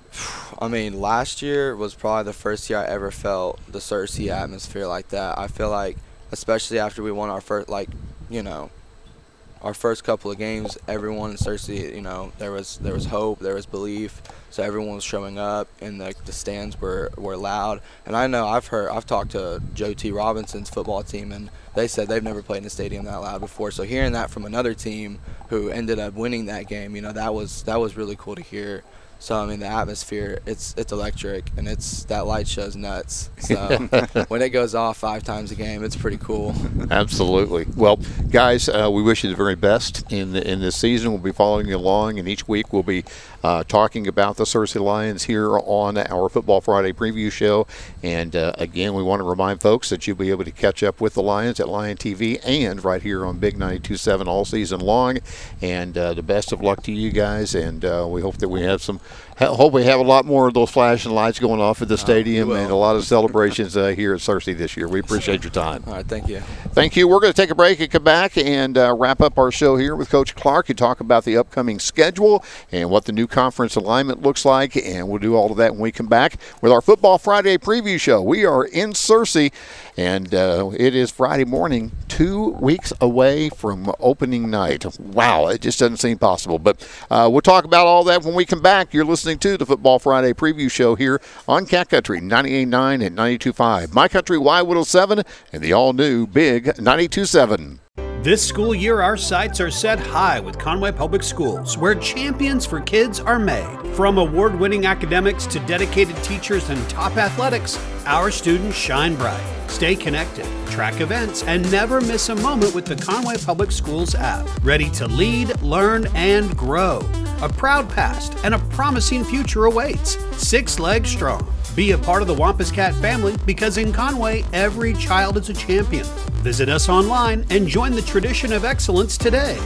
I mean, last year was probably the first year I ever felt the Searcy atmosphere like that. I feel like, especially after we won our first, like, you know, our first couple of games, everyone in Searcy, you know, there was there was hope, there was belief, so everyone was showing up, and the, the stands were, were loud. And I know I've heard, I've talked to Joe T. Robinson's football team, and they said they've never played in a stadium that loud before. So hearing that from another team who ended up winning that game, you know, that was that was really cool to hear. So, I mean, the atmosphere, it's it's electric, and it's that light show's nuts. So, when it goes off five times a game, it's pretty cool. Absolutely. Well, guys, uh, we wish you the very best in the, in this season. We'll be following you along, and each week we'll be uh, talking about the Searcy Lions here on our Football Friday preview show. And, uh, again, we want to remind folks that you'll be able to catch up with the Lions at Lion T V and right here on Big ninety-two point seven all season long. And uh, the best of luck to you guys, and uh, we hope that we have some hope we have a lot more of those flashing lights going off at the stadium, uh, and a lot of celebrations uh, here at Searcy this year. We appreciate your time. All right, thank you. Thank you. We're going to take a break and come back and uh, wrap up our show here with Coach Clark and talk about the upcoming schedule and what the new conference alignment looks like, and we'll do all of that when we come back with our Football Friday preview show. We are in Searcy, and uh, it is Friday morning, two weeks away from opening night. Wow, it just doesn't seem possible. But uh, we'll talk about all that when we come back. You're listening to the Football Friday preview show here on Cat Country ninety-eight point nine and ninety-two point five. My Country Y one oh seven and the all-new Big ninety-two point seven. This school year, our sights are set high with Conway Public Schools, where champions for kids are made. From award-winning academics to dedicated teachers and top athletics, our students shine bright. Stay connected, track events, and never miss a moment with the Conway Public Schools app. Ready to lead, learn, and grow. A proud past and a promising future awaits. Six legs strong. Be a part of the Wampus Cat family, because in Conway, every child is a champion. Visit us online and join the tradition of excellence today.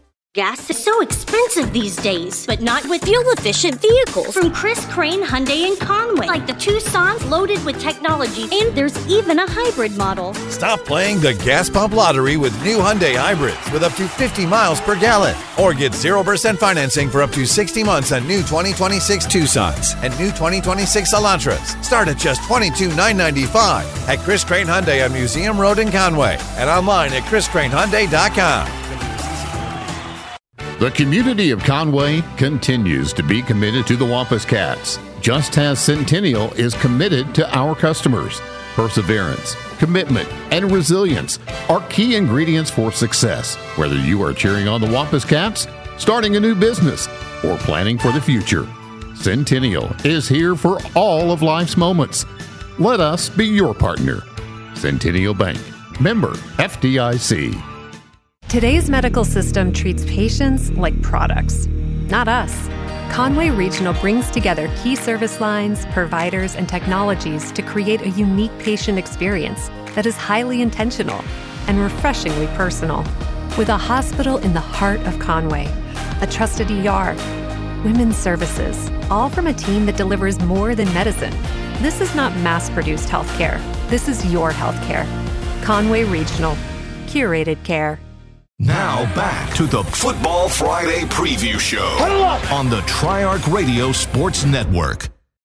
Gas is so expensive these days, but not with fuel-efficient vehicles. From Chris Crane Hyundai in Conway, like the Tucson's loaded with technology, and there's even a hybrid model. Stop playing the gas pump lottery with new Hyundai hybrids with up to fifty miles per gallon. Or get zero percent financing for up to sixty months on new twenty twenty-six Tucsons and new twenty twenty-six Elantras. Start at just twenty-two thousand nine hundred ninety-five dollars at Chris Crane Hyundai on Museum Road in Conway and online at chris crane hyundai dot com. The community of Conway continues to be committed to the Wampus Cats, just as Centennial is committed to our customers. Perseverance, commitment, and resilience are key ingredients for success, whether you are cheering on the Wampus Cats, starting a new business, or planning for the future. Centennial is here for all of life's moments. Let us be your partner. Centennial Bank, member F D I C. Today's medical system treats patients like products, not us. Conway Regional brings together key service lines, providers, and technologies to create a unique patient experience that is highly intentional and refreshingly personal. With a hospital in the heart of Conway, a trusted E R, women's services, all from a team that delivers more than medicine. This is not mass-produced healthcare. This is your healthcare. Conway Regional. Curated care. Now back to the Football Friday preview show on the Triarch Radio Sports Network.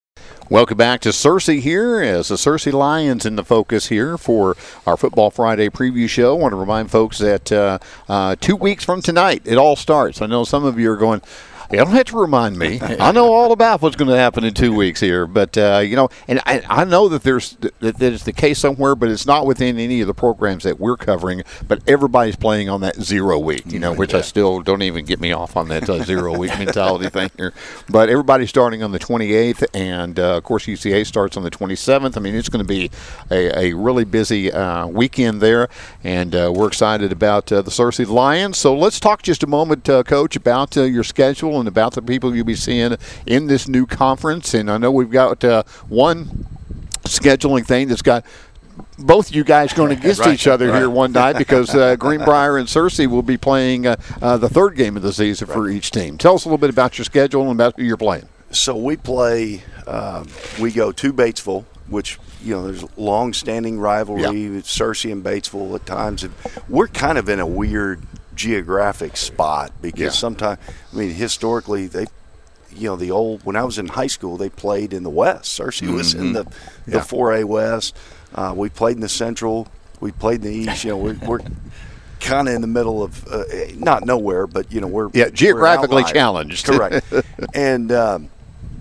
Welcome back to Searcy here as the Searcy Lions in the focus here for our Football Friday preview show. I want to remind folks that uh, uh, two weeks from tonight it all starts. I know some of you are going, you don't have to remind me. I know all about what's going to happen in two weeks here. But, uh, you know, and I, I know that there's that there's the case somewhere, but it's not within any of the programs that we're covering. But everybody's playing on that zero week, you know, which yeah. I still don't even get me off on that uh, zero week mentality thing here. But everybody's starting on the twenty-eighth, and, uh, of course, U C A starts on the twenty-seventh. I mean, it's going to be a, a really busy uh, weekend there, and uh, we're excited about uh, the Searcy Lions. So let's talk just a moment, uh, Coach, about uh, your schedule and about the people you'll be seeing in this new conference. And I know we've got uh, one scheduling thing that's got both you guys going against right, each other right. here one night because uh, Greenbrier and Searcy will be playing uh, uh, the third game of the season right. for each team. Tell us a little bit about your schedule and about who you're playing. So we play, uh, we go to Batesville, which, you know, there's long-standing rivalry yeah. with Searcy and Batesville at times. We're kind of in a weird geographic spot because yeah. sometimes, I mean, historically, they, you know, the old, when I was in high school, they played in the West. Searcy mm-hmm. was in the, the yeah. four A West. Uh, we played in the Central. We played in the East. You know, we're, we're kind of in the middle of, uh, not nowhere, but, you know, we're yeah geographically we're challenged. Correct. And um,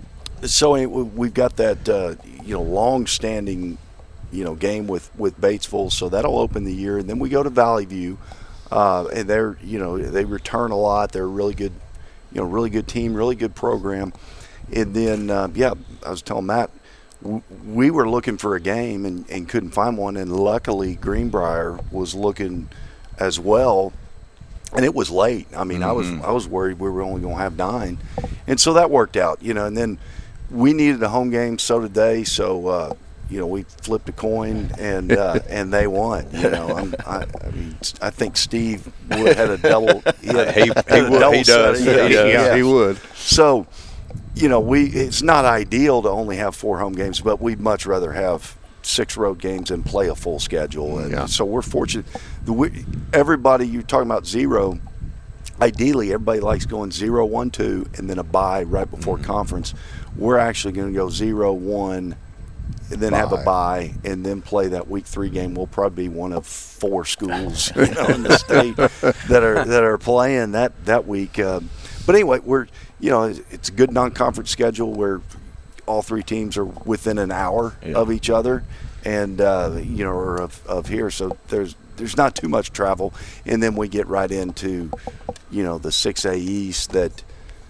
so we've got that, uh, you know, long-standing, you know, game with, with Batesville. So that'll open the year. And then we go to Valley View. Uh, and they're, you know, they return a lot. They're a really good, you know, really good team, really good program. And then, uh, yeah, I was telling Matt, w- we were looking for a game and, and couldn't find one. And luckily, Greenbrier was looking as well. And it was late. I mean, mm-hmm. I was I was worried we were only going to have nine. And so that worked out, you know. And then we needed a home game, so did they. So, uh, you know, we flipped a coin and uh, and they won. You know, I'm, I, I mean, I think Steve Wood had a double. He, had, he, he, had a would, double he does. He, he does. Yeah, yeah, he would. So, you know, we it's not ideal to only have four home games, but we'd much rather have six road games and play a full schedule. And yeah. so we're fortunate. The we, everybody you're talking about zero. Ideally, everybody likes going zero, one, two, and then a bye right before mm-hmm. conference. We're actually going to go zero, one. And then bye. have a bye, and then play that week three game. We'll probably be one of four schools, you know, in the state that are that are playing that that week. Uh, but anyway, we're you know it's a good non-conference schedule where all three teams are within an hour yeah. of each other, and uh, you know, or of, of here. So there's there's not too much travel, and then we get right into you know the six A East that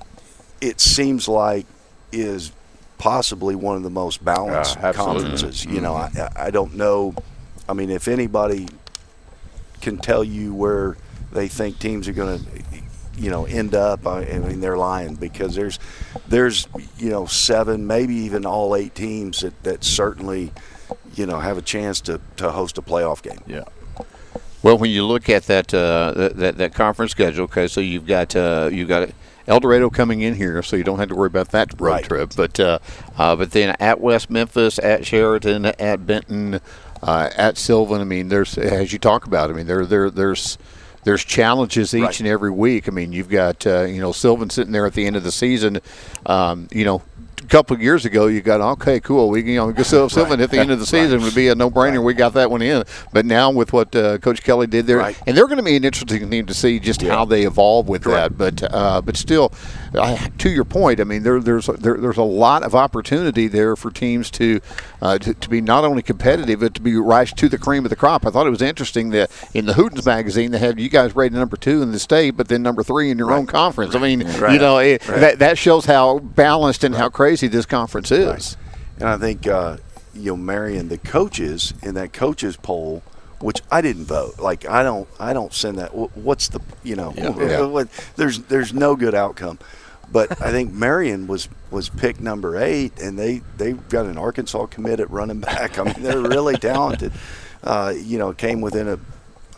it seems like is possibly one of the most balanced uh, conferences. Mm-hmm. You know, I, I don't know. I mean, if anybody can tell you where they think teams are going to, you know, end up, I, I mean, they're lying because there's, there's, you know, seven, maybe even all eight teams that, that certainly, you know, have a chance to, to host a playoff game. Yeah. Well, when you look at that uh, that that conference schedule, okay, so you've got uh, you've got El Dorado coming in here, so you don't have to worry about that road right. trip. But uh, uh, but then at West Memphis, at Sheridan, at Benton, uh, at Sylvan. I mean, there's as you talk about. I mean, there there there's there's challenges each right. and every week. I mean, you've got uh, you know Sylvan sitting there at the end of the season. Um, you know. A couple of years ago, you got okay, cool. We you know Sylvan right. at the end of the season right. would be a no-brainer. Right. We got that one in, but now with what uh, Coach Kelly did there, right. and they're going to be an interesting thing to see just yeah. how they evolve with Correct. that. But uh, but still, uh, to your point, I mean there there's there, there's a lot of opportunity there for teams to, uh, to to be not only competitive but to be rise to the cream of the crop. I thought it was interesting that in the Hootens magazine they had you guys rated number two in the state, but then number three in your right. own conference. Right. I mean, right. you know, it, right. that that shows how balanced and right. how crazy this conference is. Right. And I think, uh, you know, Marion, the coaches in that coaches poll, which I didn't vote. Like, I don't I don't send that. What's the, you know, yeah. Yeah. What, there's there's no good outcome. But I think Marion was, was picked number eight, and they, they've got an Arkansas commit at running back. I mean, they're really talented. Uh, you know, came within a,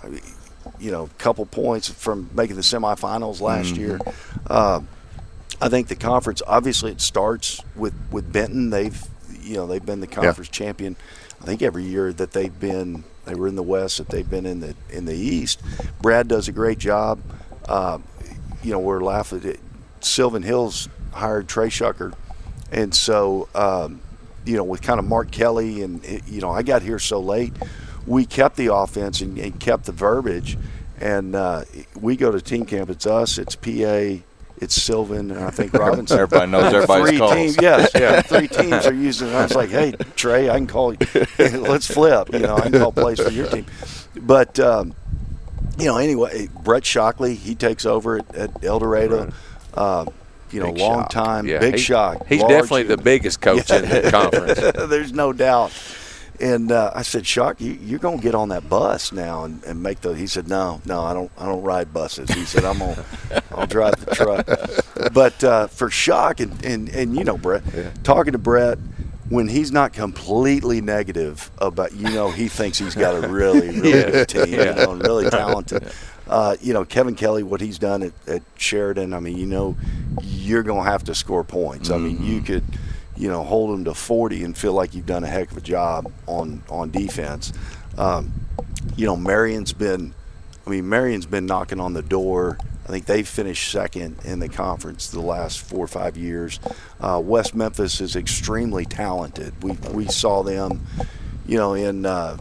you know, couple points from making the semifinals last mm-hmm. year. Uh, I think the conference, obviously it starts with, with Benton. They've, you know, they've been the conference yeah. champion. I think every year that they've been, they were in the West, that they've been in the in the East. Brad does a great job. Uh, you know, we're laughing at Sylvan Hills hired Trey Shucker. And so, um, you know, with kind of Mark Kelly and, you know, I got here so late, we kept the offense and, and kept the verbiage. And uh, we go to team camp. It's us, it's P A, it's Sylvan, and I think Robinson. Everybody knows everybody's three calls. Teams, yes, yeah, three teams are using it. I was like, hey, Trey, I can call you. Let's flip. You know, I can call plays for your team. But, um, you know, anyway, Brett Shockley, he takes over at, at El Dorado. Right. Uh, you know, big long shock. time, yeah, big he, shock. He's large, definitely the biggest coach yeah. in the conference. There's no doubt. And uh, I said, Shock, you, you're going to get on that bus now and, and make the. He said, no, no, I don't. I don't ride buses. He said, I'm gonna, I'll drive the truck. But uh, for Shock and, and and you know, Brett, yeah. talking to Brett, when he's not completely negative about, you know, he thinks he's got a really, really yeah. good team, yeah. you know, and really talented. Uh, you know, Kevin Kelly, what he's done at, at Sheridan, I mean, you know, you're going to have to score points. Mm-hmm. I mean, you could, you know, hold them to forty and feel like you've done a heck of a job on, on defense. Um, you know, Marion's been, I mean, Marion's been knocking on the door. I think they've finished second in the conference the last four or five years. Uh, West Memphis is extremely talented. We we saw them, you know, in uh,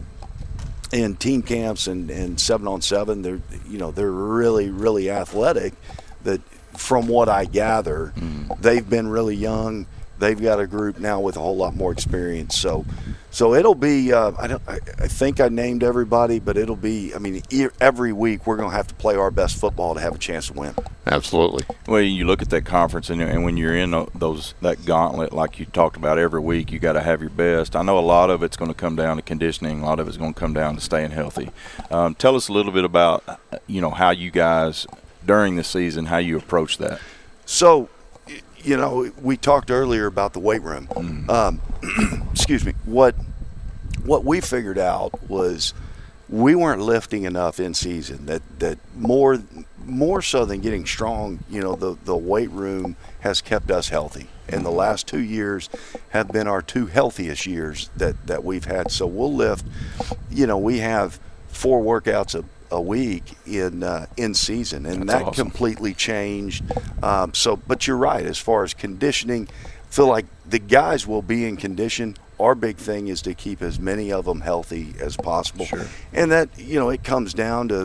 in team camps and, and seven on seven. They're you know they're really really athletic. That from what I gather, mm. they've been really young. They've got a group now with a whole lot more experience. So, so it'll be. Uh, I don't. I, I think I named everybody, but it'll be. I mean, every week we're going to have to play our best football to have a chance to win. Absolutely. Well, you look at that conference, and, and when you're in those that gauntlet, like you talked about every week, you got to have your best. I know a lot of it's going to come down to conditioning. A lot of it's going to come down to staying healthy. Um, tell us a little bit about, you know, how you guys during the season, how you approach that. So. You know, we talked earlier about the weight room. Mm. Um, excuse me. What what we figured out was we weren't lifting enough in season. That that more more so than getting strong. You know, the the weight room has kept us healthy, and the last two years have been our two healthiest years that that we've had. So we'll lift. You know, we have four workouts a. a week in uh, in season, and That's that awesome. completely changed. Um, so, but you're right as far as conditioning. Feel like the guys will be in condition. Our big thing is to keep as many of them healthy as possible, sure. and that you know it comes down to.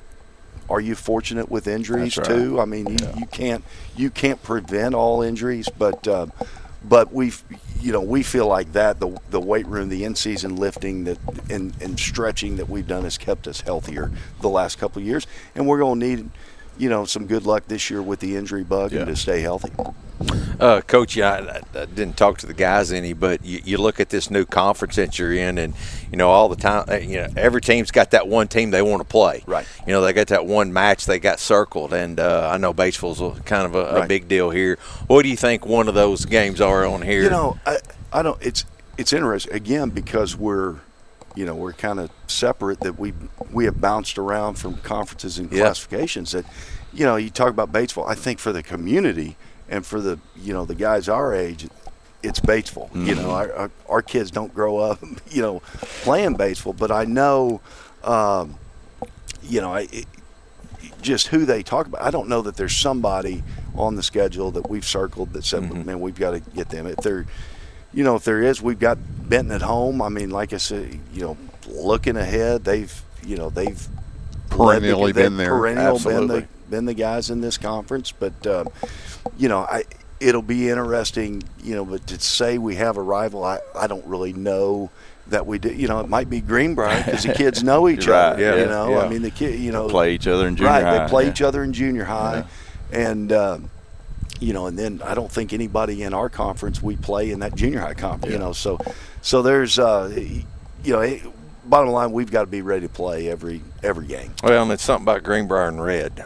Are you fortunate with injuries That's right. too? I mean, you, Yeah. you can't you can't prevent all injuries, but uh, but we you know we feel like that the the weight room, the in season lifting that and, and stretching that we've done has kept us healthier the last couple of years, and we're going to need you know some good luck this year with the injury bug Yeah. and to stay healthy. Uh, Coach, I, I didn't talk to the guys any, but you, you look at this new conference that you're in, and you know all the time, you know every team's got that one team they want to play. Right. You know they got that one match they got circled, and uh, I know Batesville's a, kind of a, a Right. big deal here. What do you think one of those games are on here? You know, I, I don't. It's it's interesting again because we're, you know, we're kind of separate. That we we have bounced around from conferences and Yeah. classifications. That, you know, you talk about Batesville. I think for the community and for the you know the guys our age, it's Batesville. Mm-hmm. You know, our, our our kids don't grow up, you know, playing Batesville. But I know, um, you know, I. It, just who they talk about. I don't know that there's somebody on the schedule that we've circled that said, Mhm. man, we've got to get them. If there, you know, if there is, we've got Benton at home. I mean, like I said, you know, looking ahead, they've, you know, they've Perennially led the- been there. Perennial been Absolutely. the, been the guys in this conference. But, um, you know, I, it'll be interesting, you know, but to say we have a rival, I, I don't really know that we do. You know, it might be Greenbrier because the kids know each You're right, other. yeah, you know, yeah. I mean, the kid, you know, Play each other in junior right, high. they play yeah. each other in junior high, and um, you know, and then I don't think anybody in our conference we play in that junior high conference. You Yeah. know, so so there's uh, you know, it, bottom line, we've got to be ready to play every every game. Well, and it's something about Greenbrier and red.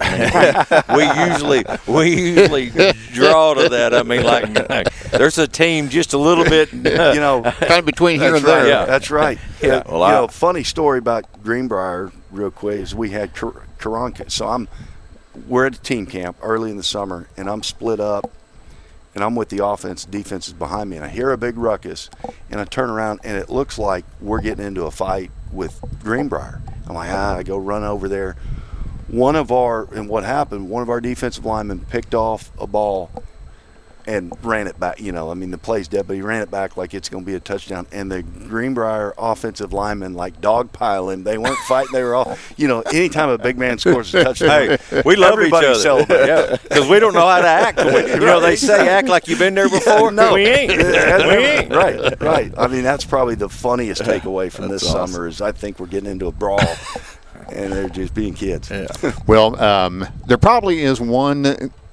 I mean, we, we usually we usually draw to that. I mean, like, like there's a team just a little bit, you know, kind of between here that's and there. right, Yeah. That's right. Yeah. Uh, Well, you I- know, funny story about Greenbrier, real quick, is we had Kar- Karanka. So I'm we're at a team camp early in the summer, and I'm split up. And I'm with the offense, defense is behind me, and I hear a big ruckus, and I turn around, and it looks like we're getting into a fight with Greenbrier. I'm like, ah, I go run over there. One of our, and what happened, one of our defensive linemen picked off a ball, and ran it back. You know, I mean, the play's dead, but he ran it back like it's going to be a touchdown. And the Greenbrier offensive linemen, like dogpile him. They weren't fighting. They were all, you know, anytime a big man scores a touchdown, hey, we love everybody each other. celebrates. Yeah, because we don't know how to act. We, you know, they say act like you've been there before. Yeah, no, we ain't. we ain't. Right, right. I mean, that's probably the funniest takeaway from That's this awesome. summer is I think we're getting into a brawl. And they're just being kids. Yeah. Well, um, there probably is one,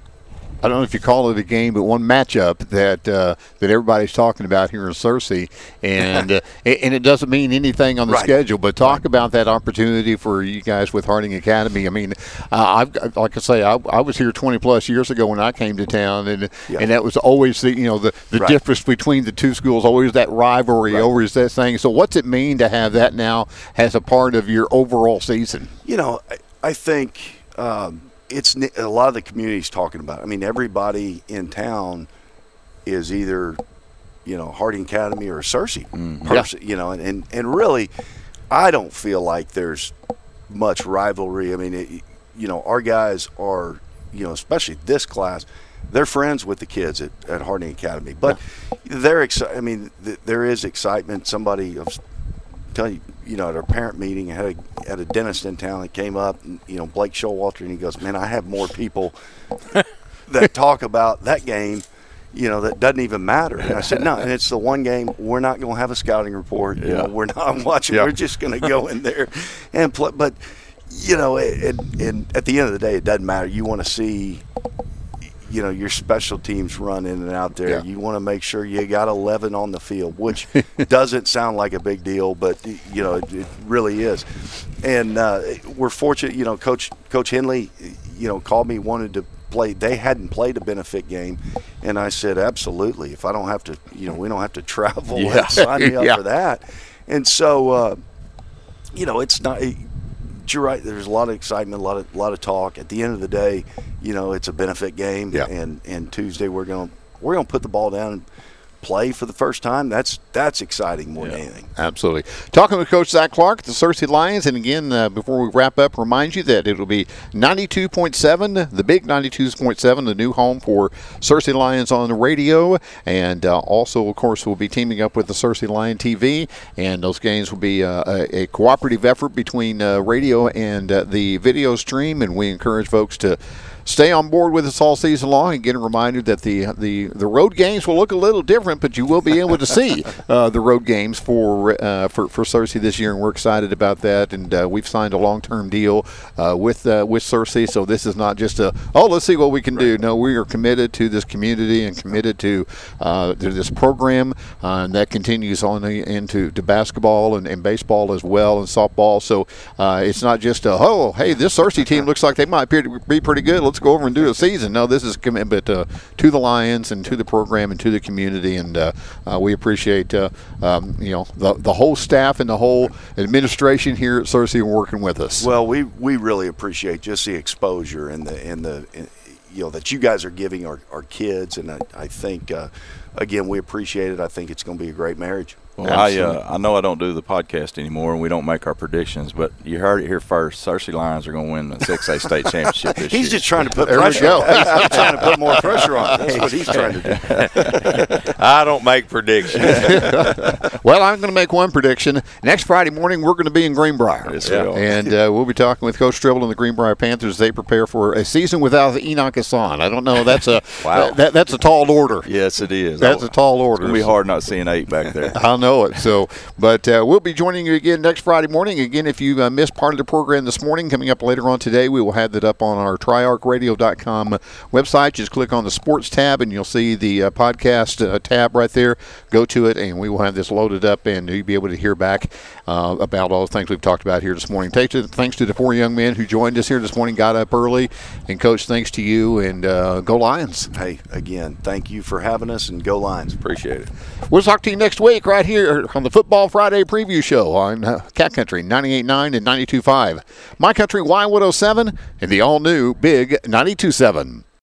I don't know if you call it a game, but one matchup that uh, that everybody's talking about here in Searcy, and uh, and it doesn't mean anything on the Right. schedule. But talk about that opportunity for you guys with Harding Academy. I mean, uh, I've like I say, I, I was here twenty plus years ago when I came to town, and Yeah. and that was always the you know the, the Right. difference between the two schools, always that rivalry, Right. always that thing. So what's it mean to have that now as a part of your overall season? You know, I, I think um, it's ne- a lot of the community's talking about it. I mean, everybody in town is either, you know, Harding Academy or Searcy Mm-hmm. person, you know, and, and, and really, I don't feel like there's much rivalry. I mean, it, you know, our guys are, you know, especially this class, they're friends with the kids at, at Harding Academy. But they're excited. I mean, th- there is excitement. Somebody, I was telling you, you know, at our parent meeting, I had a, had a dentist in town that came up, and, you know, Blake Showalter, and he goes, man, I have more people that talk about that game, you know, that doesn't even matter. And I said, no, and it's the one game we're not going to have a scouting report. You Yeah. know, we're not watching. Yeah. We're just going to go in there and play. But, you know, it, it, and at the end of the day, it doesn't matter. You want to see, you know, your special teams run in and out there. Yeah. You want to make sure you got eleven on the field, which doesn't sound like a big deal, but, you know, it, it really is. And uh, we're fortunate, you know, Coach Coach Henley, you know, called me, wanted to play. They hadn't played a benefit game, and I said, absolutely. If I don't have to, you know, we don't have to travel. Yeah. Sign me up Yeah. for that. And so, uh, you know, it's not. You're right. There's a lot of excitement, a lot of, a lot of talk. At the end of the day, you know, it's a benefit game, Yeah. and and Tuesday we're gonna we're gonna put the ball down and play for the first time. That's that's exciting more than anything. Absolutely. Talking with Coach Zach Clark, the Searcy Lions, and again, uh, before we wrap up, remind you that it'll be ninety-two point seven, the big ninety-two point seven, the new home for Searcy Lions on the radio, and uh, also, of course, we'll be teaming up with the Searcy Lion T V, and those games will be uh, a, a cooperative effort between uh, radio and uh, the video stream, and we encourage folks to stay on board with us all season long. Again, a reminder that the the, the road games will look a little different, but you will be able to see uh, the road games for uh, for for Searcy this year, and we're excited about that. And uh, we've signed a long-term deal uh, with uh, with Searcy, so this is not just a oh let's see what we can do. No, we are committed to this community and committed to uh, to this program, uh, and that continues on into to basketball and, and baseball as well, and softball. So uh, it's not just a oh hey this Searcy team looks like they might appear to be pretty good. Let's go over and do a season. No, this is a commitment uh, to the Lions and to the program and to the community, and uh, uh, we appreciate uh, um, you know the the whole staff and the whole administration here at Searcy working with us. Well, we we really appreciate just the exposure and the and the and, you know that you guys are giving our, our kids, and I, I think uh, again we appreciate it. I think it's going to be a great marriage. Well, I uh, I know I don't do the podcast anymore, and we don't make our predictions, but you heard it here first. Searcy Lions are going to win the six A state championship this year. He's just trying to put There we pressure go. on. He's, he's trying to put more pressure on. That's what he's trying to do. I don't make predictions. Well, I'm going to make one prediction. Next Friday morning, we're going to be in Greenbrier. Yes, we are. And uh, we'll be talking with Coach Stribble and the Greenbrier Panthers as they prepare for a season without Enoch Hassan. I don't know. That's a Wow. that, that's a tall order. Yes, it is. That's a tall order. It's going to be hard not seeing eight back there. I know it. So, but uh, we'll be joining you again next Friday morning. Again, if you uh, missed part of the program this morning, coming up later on today, we will have that up on our tri arc radio dot com website. Just click on the sports tab, and you'll see the uh, podcast uh, tab right there. Go to it, and we will have this loaded up, and you'll be able to hear back uh, about all the things we've talked about here this morning. Thanks to, thanks to the four young men who joined us here this morning, got up early, and Coach, thanks to you, and uh, go Lions. Hey, again, thank you for having us, and go Lions. Appreciate it. We'll talk to you next week right here on the Football Friday Preview Show on uh, Cat Country ninety-eight point nine and ninety-two point five. My Country Y one oh seven and the all-new Big ninety-two point seven.